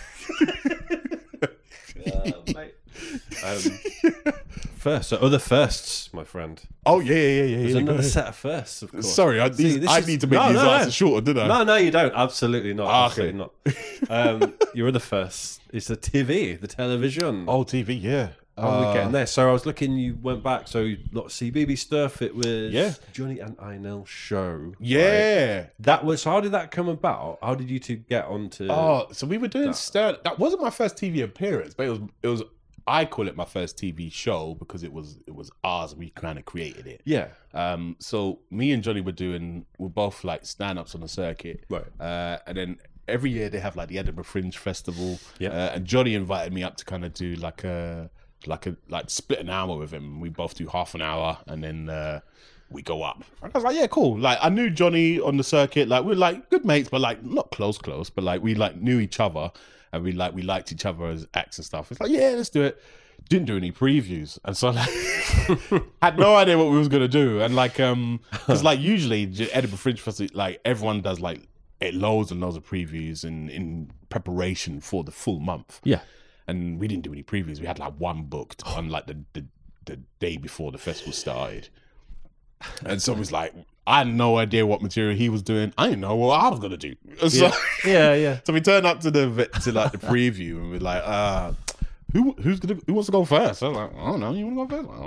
Uh, mate. Um, first, so other firsts, my friend. oh yeah, yeah, yeah, yeah. There's yeah, go another ahead. set of firsts, of course. Sorry, I, See, these, this I is- need to make No, these no, no. answers shorter, didn't I? No, no, you don't. Absolutely not. Ah, Absolutely not. Um, your other first is the T V, the television. Oh, T V, yeah. How are we Uh, getting there? So I was looking, you went back, so a lot of C B B stuff. It was Yeah. Johnny and Inel show. right? Yeah. That was, how did that come about? How did you two get onto... Oh, so we were doing Stern. That wasn't my first T V appearance, but it was it was I call it my first T V show because it was it was ours. We kind of created it. Yeah. Um. So me and Johnny were doing we're both like stand ups on the circuit. Right. Uh. And then every year they have like the Edinburgh Fringe Festival. Yeah. Uh, and Johnny invited me up to kind of do like a like a like split an hour with him. We both do half an hour and then uh, we go up. And I was like, yeah, cool. Like I knew Johnny on the circuit. Like we we're like good mates, but like not close, close. But like we like knew each other. And we like we liked each other as acts and stuff. It's like, yeah, let's do it. Didn't do any previews, and so like had no idea what we was gonna do. And like, um, because like usually Edinburgh Fringe Festival, like everyone does like it loads and loads of previews in in preparation for the full month. Yeah, and we didn't do any previews. We had like one booked on like the the, the day before the festival started, and so it was like. I had no idea what material he was doing. I didn't know what I was gonna do. So, yeah, yeah, yeah. So we turned up to the to like the preview, and we're like, uh, who who's gonna who wants to go first? I was like, I don't know. You want to go first?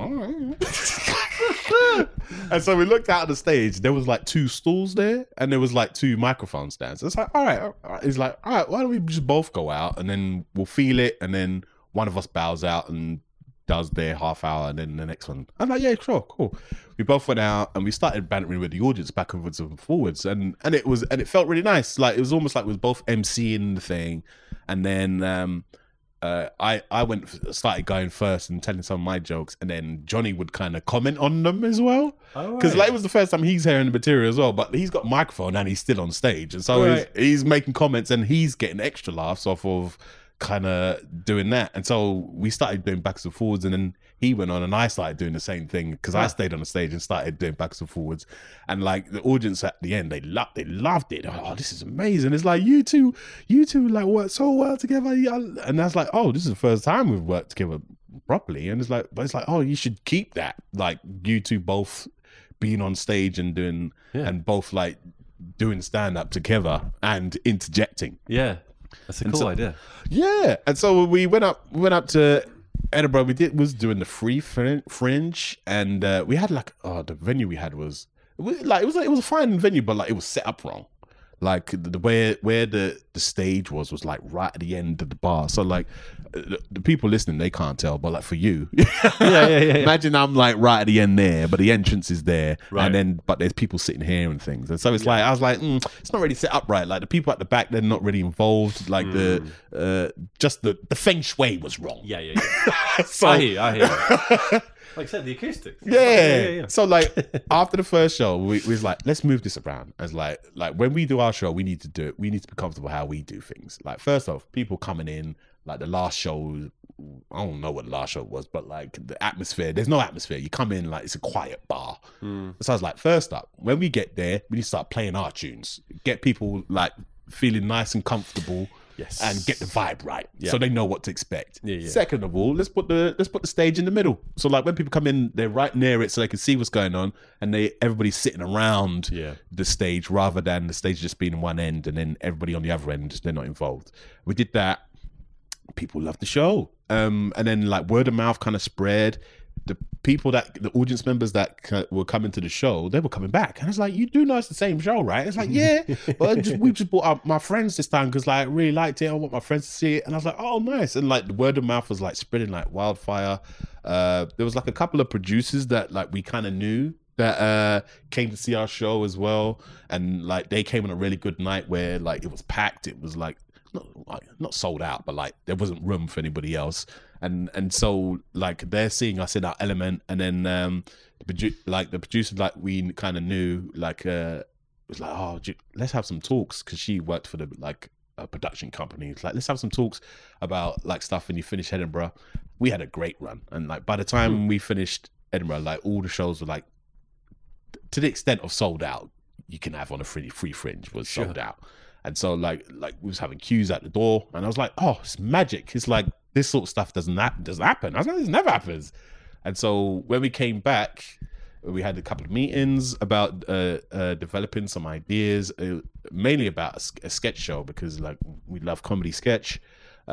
All right. And so we looked out of the stage. There was like two stools there, and there was like two microphone stands. It's like, all right. All right. It's like, all right. Why don't we just both go out, and then we'll feel it, and then one of us bows out and does their half hour, and then the next one. I'm like, yeah, sure, cool. We both went out and we started bantering with the audience backwards and forwards, and and it was and it felt really nice. Like it was almost like we was both emceeing the thing, and then um, uh, I I went started going first and telling some of my jokes, and then Johnny would kind of comment on them as well, because right. like it was the first time he's hearing the material as well. But he's got a microphone and he's still on stage, and so Right. he's, he's making comments and he's getting extra laughs off of kind of doing that. And so we started doing backwards and forwards, and then he went on and I started doing the same thing because I stayed on the stage and started doing backwards and forwards. And like the audience at the end, they loved they loved it. Oh, this is amazing. It's like you two you two like work so well together. And I was like, oh, this is the first time we've worked together properly. And it's like, but it's like, oh, you should keep that, like you two both being on stage and doing Yeah. and both like doing stand-up together and interjecting. Yeah. That's a And cool so- idea. Yeah, and so we went up, we went up to Edinburgh. We did was doing the free frin- fringe, and uh, we had like oh, the venue we had was it was like it was like, it was a fine venue, but like it was set up wrong. Like the, the where where the the stage was was like right at the end of the bar. So like the, the people listening, they can't tell, but like for you, Yeah, yeah, yeah, yeah. imagine I'm like right at the end there, but the entrance is there, Right. and then but there's people sitting here and things, and so it's like I was like, mm, it's not really set up right. Like the people at the back, they're not really involved. Like the uh, just the the feng shui was wrong. Yeah, yeah, yeah. So I hear you, I hear you. Like I said, the acoustics. yeah. yeah, yeah, yeah. So like after the first show, we, we was like, let's move this around. As like like when we do our show, we need to do it. We need to be comfortable how we do things. Like first off, people coming in, like the last show, I don't know what the last show was, but like the atmosphere, there's no atmosphere. You come in like it's a quiet bar. Mm. So I was like, first up, when we get there, we need to start playing our tunes. Get people like feeling nice and comfortable. Yes. And get the vibe right, Yeah. so they know what to expect. Yeah, yeah. Second of all, let's put the let's put the stage in the middle. So like when people come in, they're right near it, so they can see what's going on, and they everybody's sitting around Yeah. the stage rather than the stage just being in one end and then everybody on the other end they're not involved. We did that. People loved the show, um, and then like word of mouth kind of spread. The people that the audience members that c- were coming to the show, they were coming back, and it's like, you do know it's the same show, right? It's like, yeah, but I just, we just brought out my friends this time because like I really liked it. I want my friends to see it, and I was like, oh, nice. And like the word of mouth was like spreading like wildfire. Uh, there was like a couple of producers that like we kind of knew that uh, came to see our show as well, and like they came on a really good night where like it was packed. It was like not like, not sold out, but like there wasn't room for anybody else. And and so like they're seeing us in our element, and then um the produ- like the producer like we kind of knew like uh was like, oh, do you- let's have some talks, because she worked for the like a production company. It's like, let's have some talks about like stuff when you finish Edinburgh. We had a great run, and like by the time we finished Edinburgh, like all the shows were like to the extent of sold out you can have on a free free fringe was Sure. sold out. And so like like we was having queues at the door, and I was like, oh, it's magic. It's like this sort of stuff doesn't happen doesn't happen. I was like, this never happens. And so when we came back, we had a couple of meetings about uh, uh developing some ideas, uh, mainly about a, s- a sketch show, because like we love comedy sketch.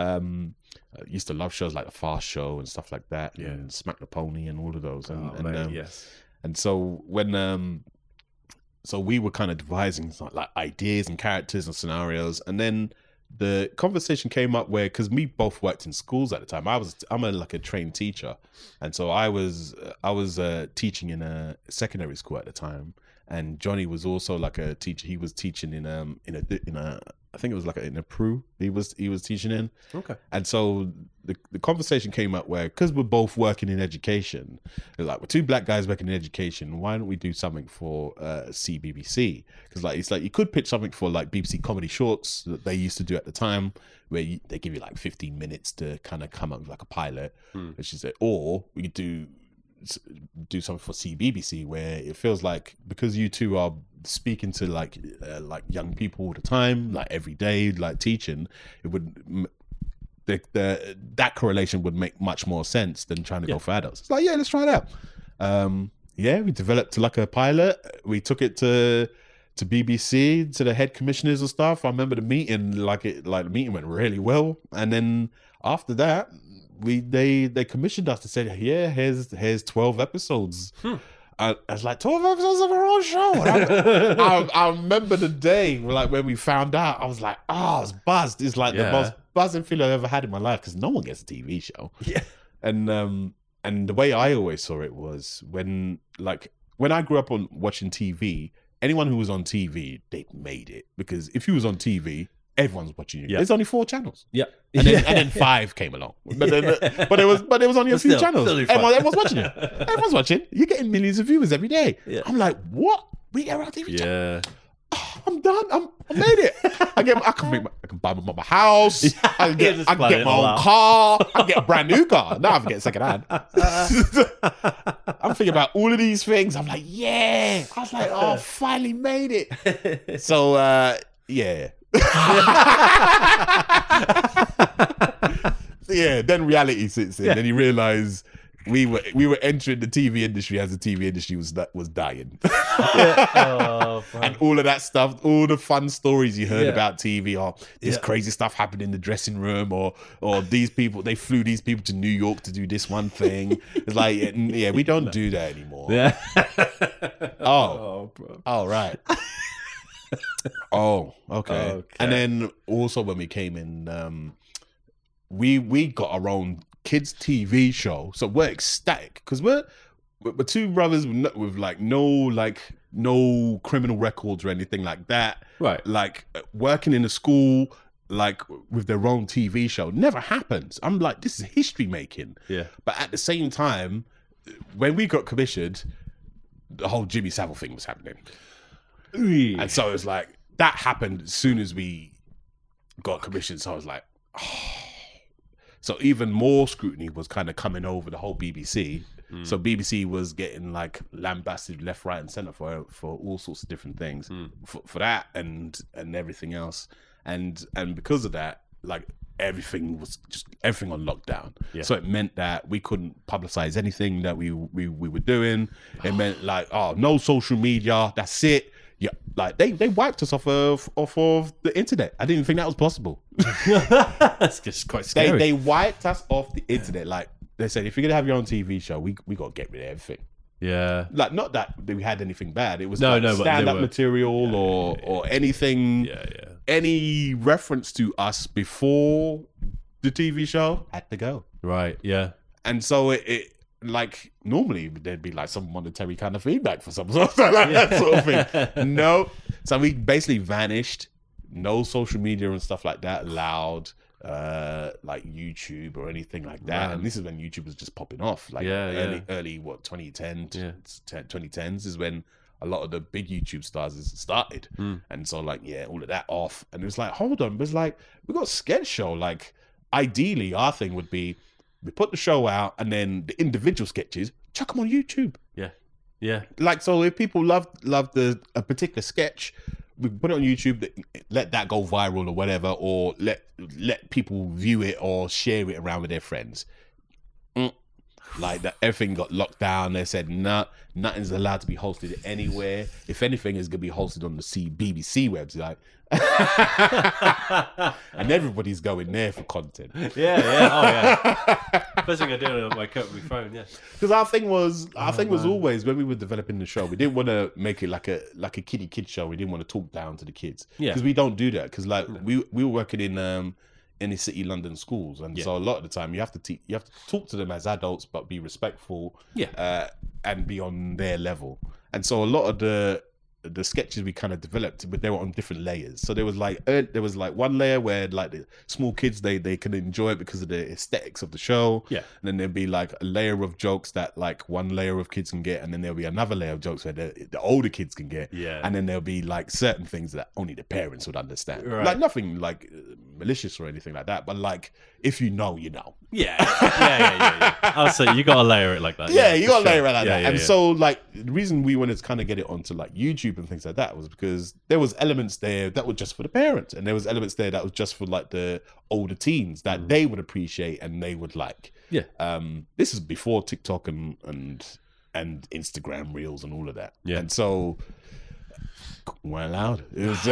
um I used to love shows like the Fast Show and stuff like that, Yeah. and Smack the Pony and all of those. And, Oh, and, mate, um, yes. and so when um so we were kind of devising some, like ideas and characters and scenarios, and then the conversation came up where, because we both worked in schools at the time. I was I'm a like a trained teacher, and so I was I was uh, teaching in a secondary school at the time, and Johnny was also like a teacher. He was teaching in um in a in a I think it was like a, in a P R U. He was he was teaching in. Okay. And so the the conversation came up where, because we're both working in education, like we're two black guys working in education, why don't we do something for uh, C B B C? Because like it's like you could pitch something for like B B C comedy shorts that they used to do at the time, where you, they give you like fifteen minutes to kind of come up with like a pilot, Hmm. which is it. Or we could do do something for C B B C where it feels like, because you two are speaking to like uh, like young people all the time, like every day, like teaching, it would the, the that correlation would make much more sense than trying to Yeah. go for adults. It's like, yeah, let's try it out. Um, yeah, we developed like a pilot. We took it to to B B C, to the head commissioners and stuff. I remember the meeting, like it like the meeting went really well, and then after that, we they they commissioned us to say, yeah, here's here's twelve episodes. Hmm. I, I was like, twelve episodes of our own show. And I, I, I remember the day, like when we found out. I was like, oh, I was buzzed. It's like Yeah. the most buzzing feeling I've ever had in my life, because no one gets a T V show. Yeah. And um and the way I always saw it was, when like when I grew up on watching T V, anyone who was on T V, they made it, because if you was on T V, everyone's watching you. Yeah. There's only four channels. Yeah. And then, and then five came along, but then, but it was but it was only a But few still, channels. still only five. Everyone, everyone's watching it. Everyone's watching. You're getting millions of viewers every day. Yeah. I'm like, what? We get our T V channel. Yeah. Oh, I'm done. I'm, I made it. I get. I can make. My, I can buy my mama house. I can Yeah, get. just I can plan get it my all own out. car. I can get a brand new car. Now I can get second hand. I'm thinking about all of these things. I'm like, yeah. I was like, oh, I finally made it. So uh, yeah. Yeah, then reality sits in, Yeah. and you realize we were we were entering the T V industry as the T V industry was was dying, Oh, and all of that stuff, all the fun stories you heard Yeah. about T V, or this Yeah. crazy stuff happened in the dressing room, or or these people, they flew these people to New York to do this one thing. It's like, yeah, we don't do that anymore. Yeah. Oh, Oh, bro. oh, right. Oh, okay. Okay. And then also when we came in, um, we we got our own kids T V show, so we're ecstatic because we're we're two brothers with, no, with like no like no criminal records or anything like that. Right. Like working in a school, like with their own T V show, never happens. I'm like, this is history making. Yeah. But at the same time, when we got commissioned, the whole Jimmy Savile thing was happening. And so it was like, that happened as soon as we got commissioned. So I was like, oh. So even more scrutiny was kind of coming over the whole B B C. Mm. So B B C was getting like lambasted left, right, and center for for all sorts of different things, mm. for, for that and and everything else. And and because of that, like everything was just everything on lockdown. Yeah. So it meant that we couldn't publicize anything that we we, we were doing. It meant like, oh, no social media. That's it. Yeah, like they, they wiped us off of off of the internet. I didn't think that was possible. That's just quite scary. They they wiped us off the internet. Like they said, if you're gonna have your own T V show, we we gotta get rid of everything. Yeah. Like not that we had anything bad. It was No, like no, but they stand up were- material Yeah, or yeah, yeah, or anything. Yeah, yeah. Any reference to us before the T V show had to go. Right. Yeah. And so it, it like normally there'd be like some monetary kind of feedback for some sort of like that sort of thing. No, so we basically vanished. No social media and stuff like that allowed, uh, like YouTube or anything like that. Right. And this is when YouTube was just popping off. Like Yeah, early, yeah. early what twenty ten, Yeah. twenty tens is when a lot of the big YouTube stars is- started. Mm. And so like yeah, all of that off. And it was like, hold on, but it's like we got a sketch show. Like ideally, our thing would be. We put the show out, and then the individual sketches, chuck them on YouTube. Yeah. Yeah. Like, so if people love love the a particular sketch, we put it on YouTube, let that go viral or whatever, or let let people view it or share it around with their friends. Mm. Like that, everything got locked down. They said nah, nothing's allowed to be hosted anywhere. If anything, is gonna be hosted on the C- B B C website, and everybody's going there for content. Yeah, yeah, oh yeah. First thing I do on my coat, my phone, yeah. Because our thing was, our Oh, thing was man. always when we were developing the show, we didn't want to make it like a like a kiddie kid show. We didn't want to talk down to the kids. Yeah. Because we don't do that. Because like we we were working in um inner city London schools, and Yeah. so a lot of the time you have to te- you have to talk to them as adults, but be respectful. Yeah. Uh, and be on their level. And so a lot of the the sketches we kind of developed, but they were on different layers. So there was like uh, there was like one layer where like the small kids they they can enjoy it because of the aesthetics of the show. Yeah. And then there'd be like a layer of jokes that like one layer of kids can get, and then there'll be another layer of jokes where the, the older kids can get. Yeah. And then there'll be like certain things that only the parents would understand. Right. Like nothing like uh, malicious or anything like that, but like if you know, you know. Yeah, yeah, yeah, yeah. yeah. I'll say you got to layer it like that. Yeah, you for got to sure. layer it like Yeah, that. yeah, and yeah. so, like, the reason we wanted to kind of get it onto like YouTube and things like that was because there was elements there that were just for the parents, and there was elements there that was just for like the older teens that Mm. they would appreciate and they would like. Yeah. Um, this is before TikTok and and and Instagram Reels and all of that. Yeah. And so, weren't allowed. It was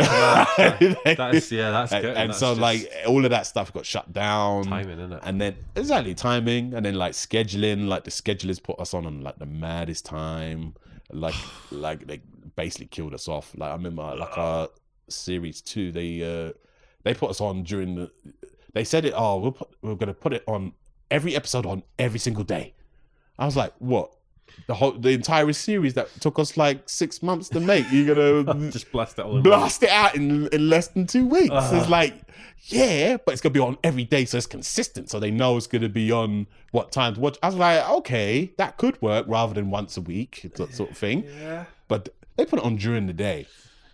That's yeah, that's and, good. and That's so just like all of that stuff got shut down. timing, isn't it? And then exactly timing, and then like scheduling, like the schedulers put us on on like the maddest time, like like they basically killed us off. Like I remember like our series two, they uh they put us on during the. They said it. Oh, we'll put, we're gonna put it on every episode on every single day. I was like, what? The whole the entire series that took us like six months to make. You're gonna Just blast it all in blast it out in, in less than two weeks. Uh-huh. It's like, yeah, but it's gonna be on every day, so it's consistent. So they know it's gonna be on what time to watch. I was like, okay, that could work rather than once a week, that sort of thing. Yeah. But they put it on during the day.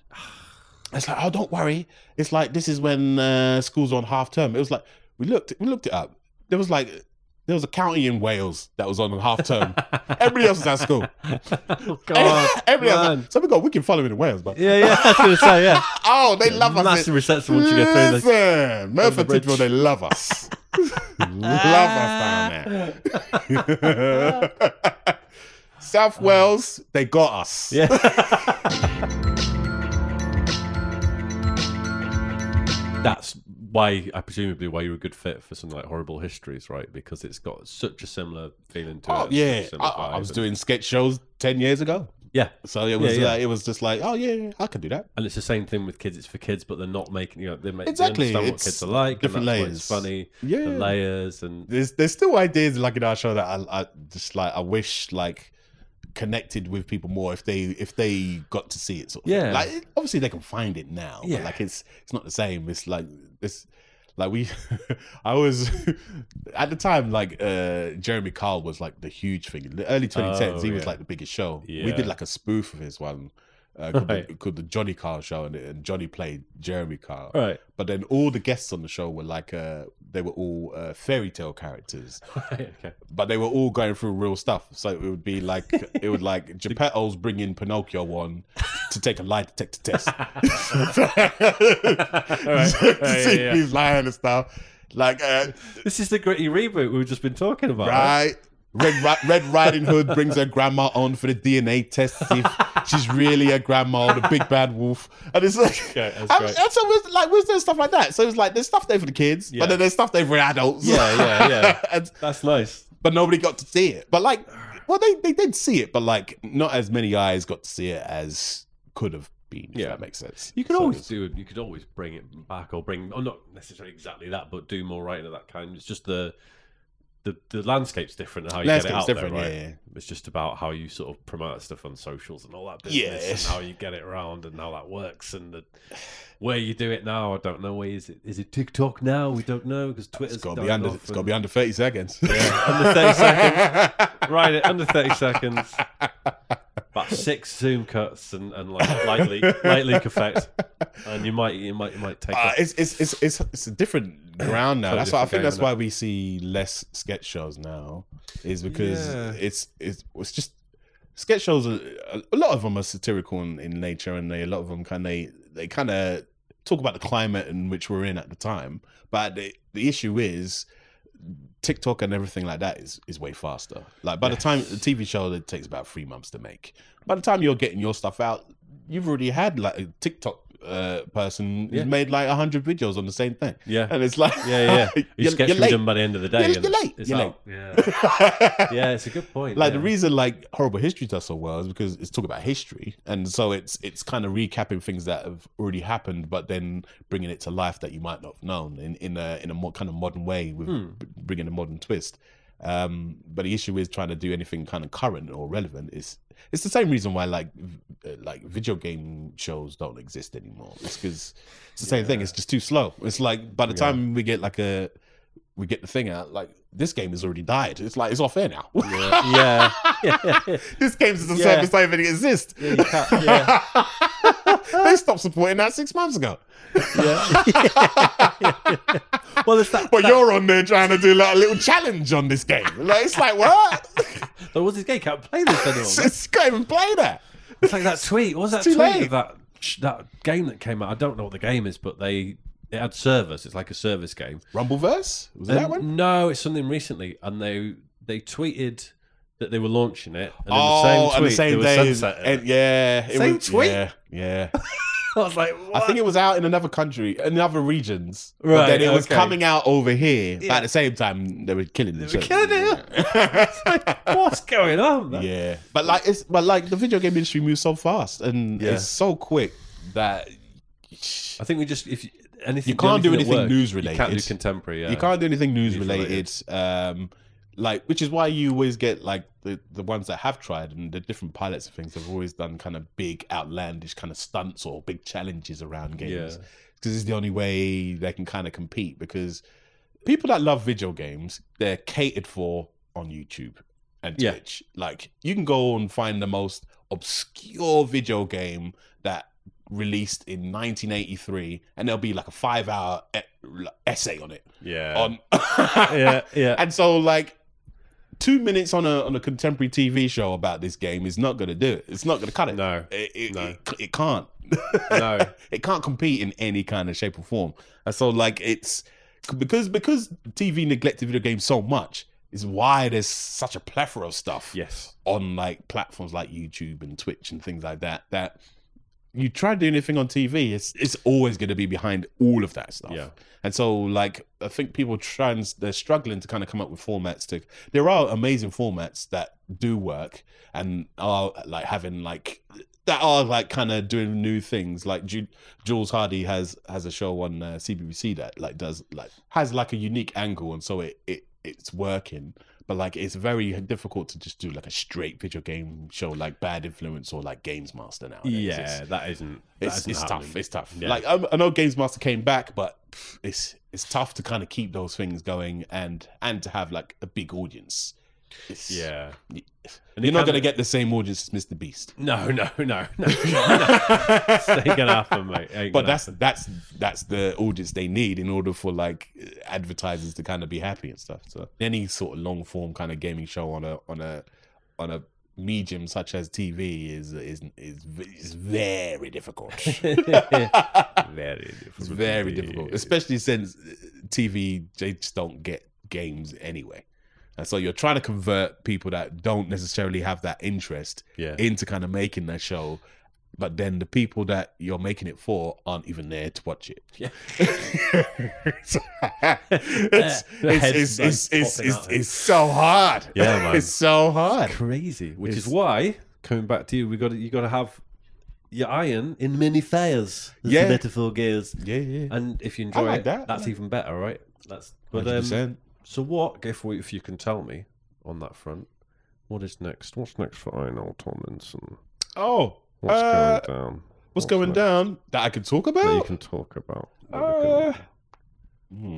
It's like, oh, don't worry. It's like this is when uh, school's on half term. It was like we looked, we looked it up. There was like there was a county in Wales that was on half term. Everybody else was at school. Oh God, Everybody else. man. So we got wicked following in Wales, but Yeah, yeah. I was gonna say, yeah. oh, they love us. Massive reception once you get through this. Listen, Merthyr the bridge. Tydfil, they love us. love us down there. South Wales, they got us. Yeah. That's why, I presumably, why you're a good fit for something like Horrible Histories, right? Because it's got such a similar feeling to Oh, it. such a yeah. I, similar I was vibe, doing sketch shows ten years ago. Yeah, So it was Yeah, yeah. Uh, it was just like, oh, yeah, yeah, I can do that. and it's the same thing with kids. It's for kids, but they're not making, you know, they make Exactly. they understand what It's kids are like. different and that's why layers. It's funny. Yeah. The layers and There's there's still ideas like in our show that I, I just like I wish like connected with people more if they if they got to see it sort of thing. Yeah. Like it- obviously they can find it now, Yeah. but like it's it's not the same. It's like this like we I was at the time like uh Jeremy Kyle was like the huge thing. In the early twenty tens, Oh, he was yeah. like the biggest show. We Yeah. did like a spoof of his one. Uh, called, the, Right. called the Johnny Kyle show, and, and Johnny played Jeremy Kyle. right. But then all the guests on the show were like uh they were all uh, fairy tale characters. Okay. But they were all going through real stuff. So it would be like, it would like, Geppetto's bringing Pinocchio on to take a lie detector test. to see yeah, if he's lying and stuff. Like, uh, This is the gritty reboot we've just been talking about. right? Red, Ri- Red Riding Hood brings her grandma on for the D N A test to see if she's really her grandma, the big bad wolf. And it's like, Okay, that's and, great. and so it was like, was there stuff like that? So it was like, there's stuff there for the kids, Yeah. but then there's stuff there for adults. Yeah, yeah, yeah. and, That's nice. but nobody got to see it. But like, well, they, they did see it, but like, not as many eyes got to see it as could have been. If Yeah. that makes sense. You could So always it's- do it. You could always bring it back, or bring, or not necessarily exactly that, but do more writing of that kind. It's just the the the landscape's different and how you Landscape's get it out different, there, right? yeah, yeah. It's just about how you sort of promote that stuff on socials and all that business, Yes. and how you get it around and how that works, and the, where you do it now. I don't know. Where is it? Is it TikTok now? We don't know because Twitter's It's got to dying be under. off It's got to and- be under thirty seconds. Yeah, under thirty seconds. Right, at under thirty seconds. About six zoom cuts and, and like light leak, light leak effect, and you might you might you might take. Uh, a- it's, it's it's it's it's a different ground now. Totally That's why I different think game, that's isn't why we see less sketch shows now, is because Yeah. it's it's it's just sketch shows. Are, a lot of them are satirical in, in nature, and they a lot of them kind of they kind of talk about the climate in which we're in at the time. But the the issue is TikTok and everything like that is, is way faster. Like by yes. the time the T V show, it takes about three months to make. By the time you're getting your stuff out, you've already had like a TikTok uh, person yeah. who's made like a hundred videos on the same thing. Yeah, and it's like yeah, yeah. You just get through them by the end of the day. You're, you're late. It's you're out. late. Yeah, yeah. It's a good point. Like yeah. the reason like Horrible History does so well is because it's talking about history, and so it's it's kind of recapping things that have already happened, but then bringing it to life that you might not have known in in a in a more kind of modern way with Hmm. bringing a modern twist. Um, but the issue is trying to do anything kind of current or relevant. Is it's the same reason why like v- like video game shows don't exist anymore. It's because it's the same Yeah. thing. It's just too slow. It's like by the Yeah. time we get like a we get the thing out, like this game has already died. It's like it's off air now. Yeah, yeah, yeah, yeah. This game's as a Yeah. service don't even exist. Yeah, you can't, yeah. They stopped supporting that six months ago. Yeah. Well, it's that. But that you're on there trying to do like a little challenge on this game. Like it's like what? so what's this game? Can't play this anymore. It's can't even play that. It's like that tweet. What was that too tweet late. of that that game that came out? I don't know what the game is, but they it had servers. It's like a service game. Rumbleverse? Was it that And one? No, it's something recently, and they they tweeted that they were launching it. And Oh, then the same tweet, and the same they day. were as- sunsetting and it. yeah, it Same was, tweet? Yeah, yeah. I was like, I think it was out in another country, in other regions. But Right, then it was okay. coming out over here. But Yeah. at the same time, they were killing the They were killing it. what's going on? Man? Yeah, but like it's but like the video game industry moves so fast and Yeah. it's so quick that I think we just if you, anything You can't the do only thing anything that news You can't do related. contemporary. Yeah. you can't do anything news News related. Um, like which is why you always get like the the ones that have tried and the different pilots and things have always done kind of big outlandish kind of stunts or big challenges around games Yeah. because it's the only way they can kind of compete because people that love video games they're catered for on YouTube and Yeah. Twitch. Like you can go and find the most obscure video game that released in nineteen eighty-three and there'll be like a five hour e- essay on it Yeah. on yeah. Yeah. and so like two minutes on a on a contemporary T V show about this game is not going to do it. It's not going to cut it. No. it, it, No. it, it can't. No. It can't compete in any kind of shape or form. And so like it's because because T V neglected video games so much is why there's such a plethora of stuff Yes. on like platforms like YouTube and Twitch and things like that that you try to do anything on T V, it's it's always going to be behind all of that stuff. Yeah. And so, like, I think people try and they're struggling to kind of come up with formats to. There are amazing formats that do work and are like having like that are like kind of doing new things. Like Ju- Jules Hardy has has a show on uh, C B B C that like does like has like a unique angle, and so it it it's working. But like it's very difficult to just do like a straight video game show like Bad Influence or like Games Master nowadays. Yeah, It's- that isn't. That it's, isn't it's happening. tough. It's tough. Yeah. Like I, I know Games Master came back, but pff, it's it's tough to kind of keep those things going and and to have like a big audience. It's, Yeah. y- And you're it not kind going to of- get the same audience as Mister Beast. No, no, no, no. no. It ain't gonna happen, mate. Ain't But gonna that's happen. that's that's the audience they need in order for like advertisers to kind of be happy and stuff. So any sort of long form kind of gaming show on a on a on a medium such as T V is is is, is very difficult. very difficult. It's very difficult, especially since T V they just don't get games anyway, and so you're trying to convert people that don't necessarily have that interest Yeah. into kind of making that show, but then the people that you're making it for aren't even there to watch it. Yeah. it's, it's, The head's, it's, like, it's, it's, popping it's, out. it's so hard. Yeah, man. It's so hard. Crazy. Which It's- is why, coming back to you, we got to, you got to have your iron in many fires. As Yeah. the metaphor goes. Yeah, yeah. And if you enjoy like it, that. that's I like- even better, right? That's. But one hundred um, percent. so what? If we, if you can tell me on that front, what is next? What's next for Einol Tomlinson? Oh, What's uh, going down? what's going next down that I can talk that you about? can talk about? Uh, hmm.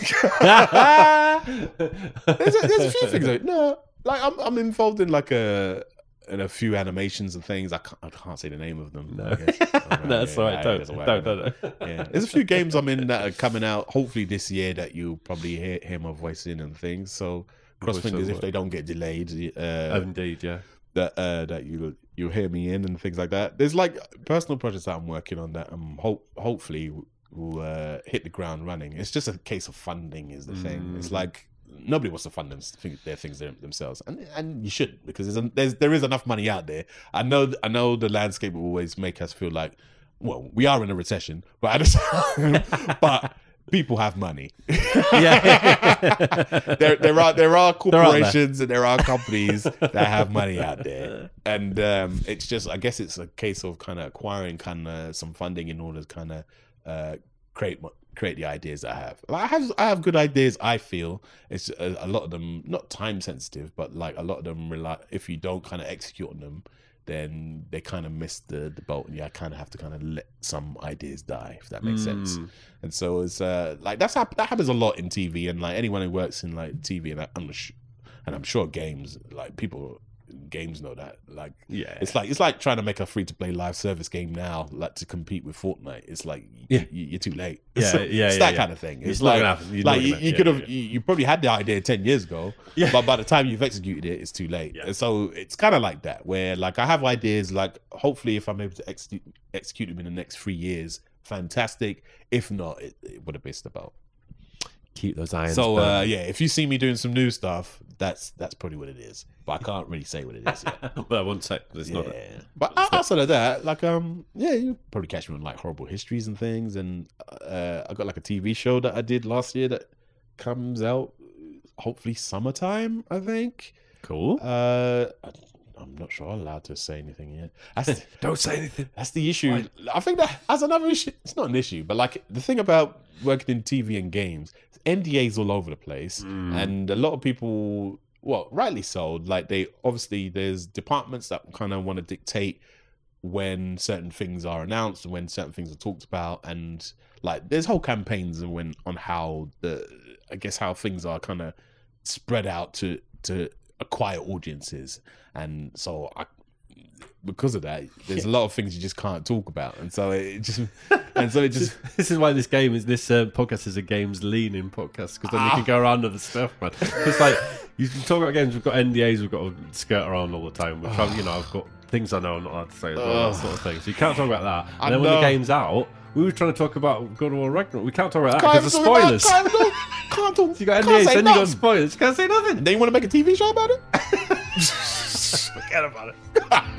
there's, a, there's a few things. Like, no, like I'm I'm involved in like a in a few animations and things. I can't I can't say the name of them. No. I guess. All right, No, that's yeah, all right. yeah, Don't, that's all right. don't, don't, don't. Yeah, there's a few games I'm in that are coming out hopefully this year that you'll probably hear, hear my voice in and things. So cross Voice fingers over. if they don't get delayed. Uh, Indeed, yeah. that uh, that you you'll hear me in and things like that. There's like personal projects that I'm working on that I'm hope hopefully will uh, hit the ground running. It's just a case of funding is the thing. It's Mm. like nobody wants to fund them think their things themselves, and and you should, because there's, a, there's there is enough money out there. I know I know the landscape will always make us feel like, well, we are in a recession, but at the time, but people have money. Yeah. there there are there are corporations there and there are companies that have money out there, and um, it's just I guess it's a case of kind of acquiring kind of some funding in order to kind of uh, create. create the ideas I have. Like, I have I have good ideas. I feel it's a, a lot of them not time sensitive, but like a lot of them rely. If you don't kind of execute on them, then they kind of miss the, the boat, and you kind of have to kind of let some ideas die, if that makes Mm. sense. And so it's uh, like that's hap- that happens a lot in T V, and like anyone who works in like T V, and I, I'm sh- and I'm sure games, like people. Games know that, like, Yeah. it's like it's like trying to make a free to play live service game now, like to compete with Fortnite. It's like Yeah. you, you're too late. Yeah, So, yeah, it's yeah, that yeah. kind of thing. It's, It's not like, gonna happen. You're like not you, gonna- you yeah, could have, yeah. you, you probably had the idea ten years ago, Yeah. but by the time you've executed it, it's too late. Yeah. And so it's kind of like that, where like I have ideas, like hopefully if I'm able to execute execute them in the next three years, fantastic. If not, it, it would have missed about. Keep those irons. So burning. uh, yeah, if you see me doing some new stuff, that's that's probably what it is. But I can't really say what it is yet. Well, I won't say it's Yeah, not. but outside of that, like um, yeah, you probably catch me on like horrible histories and things, and uh, I got like a T V show that I did last year that comes out hopefully summertime, I think. Cool. Uh, I, I'm not sure I'm allowed to say anything yet. That's Don't say anything. that's the issue. I think that as another issue, it's not an issue, but like the thing about working in T V and games, N D As all over the place, Mm. and a lot of people, well, rightly so, like they obviously there's departments that kind of want to dictate when certain things are announced and when certain things are talked about, and like there's whole campaigns and when on how the I guess how things are kind of spread out to to acquire audiences, and so I. Because of that, there's a lot of things you just can't talk about, and so it just, and so it just, This is why this game is this uh, podcast is a games leaning podcast, because then you can go around other stuff, man. It's like you can talk about games. We've got N D As, we've got to skirt around all the time. Which I'm, you know, I've got things I know I'm not allowed to say as well, that sort of thing. So you can't talk about that. And I then when the know. game's out, we were trying to talk about God of War Ragnarok. We can't talk about that can't because of talk about- spoilers. Can't, talk- can't talk. You got can't N D As, say then you got nothing. spoilers. You can't say nothing. Then you want to make a T V show about it? Forget about it.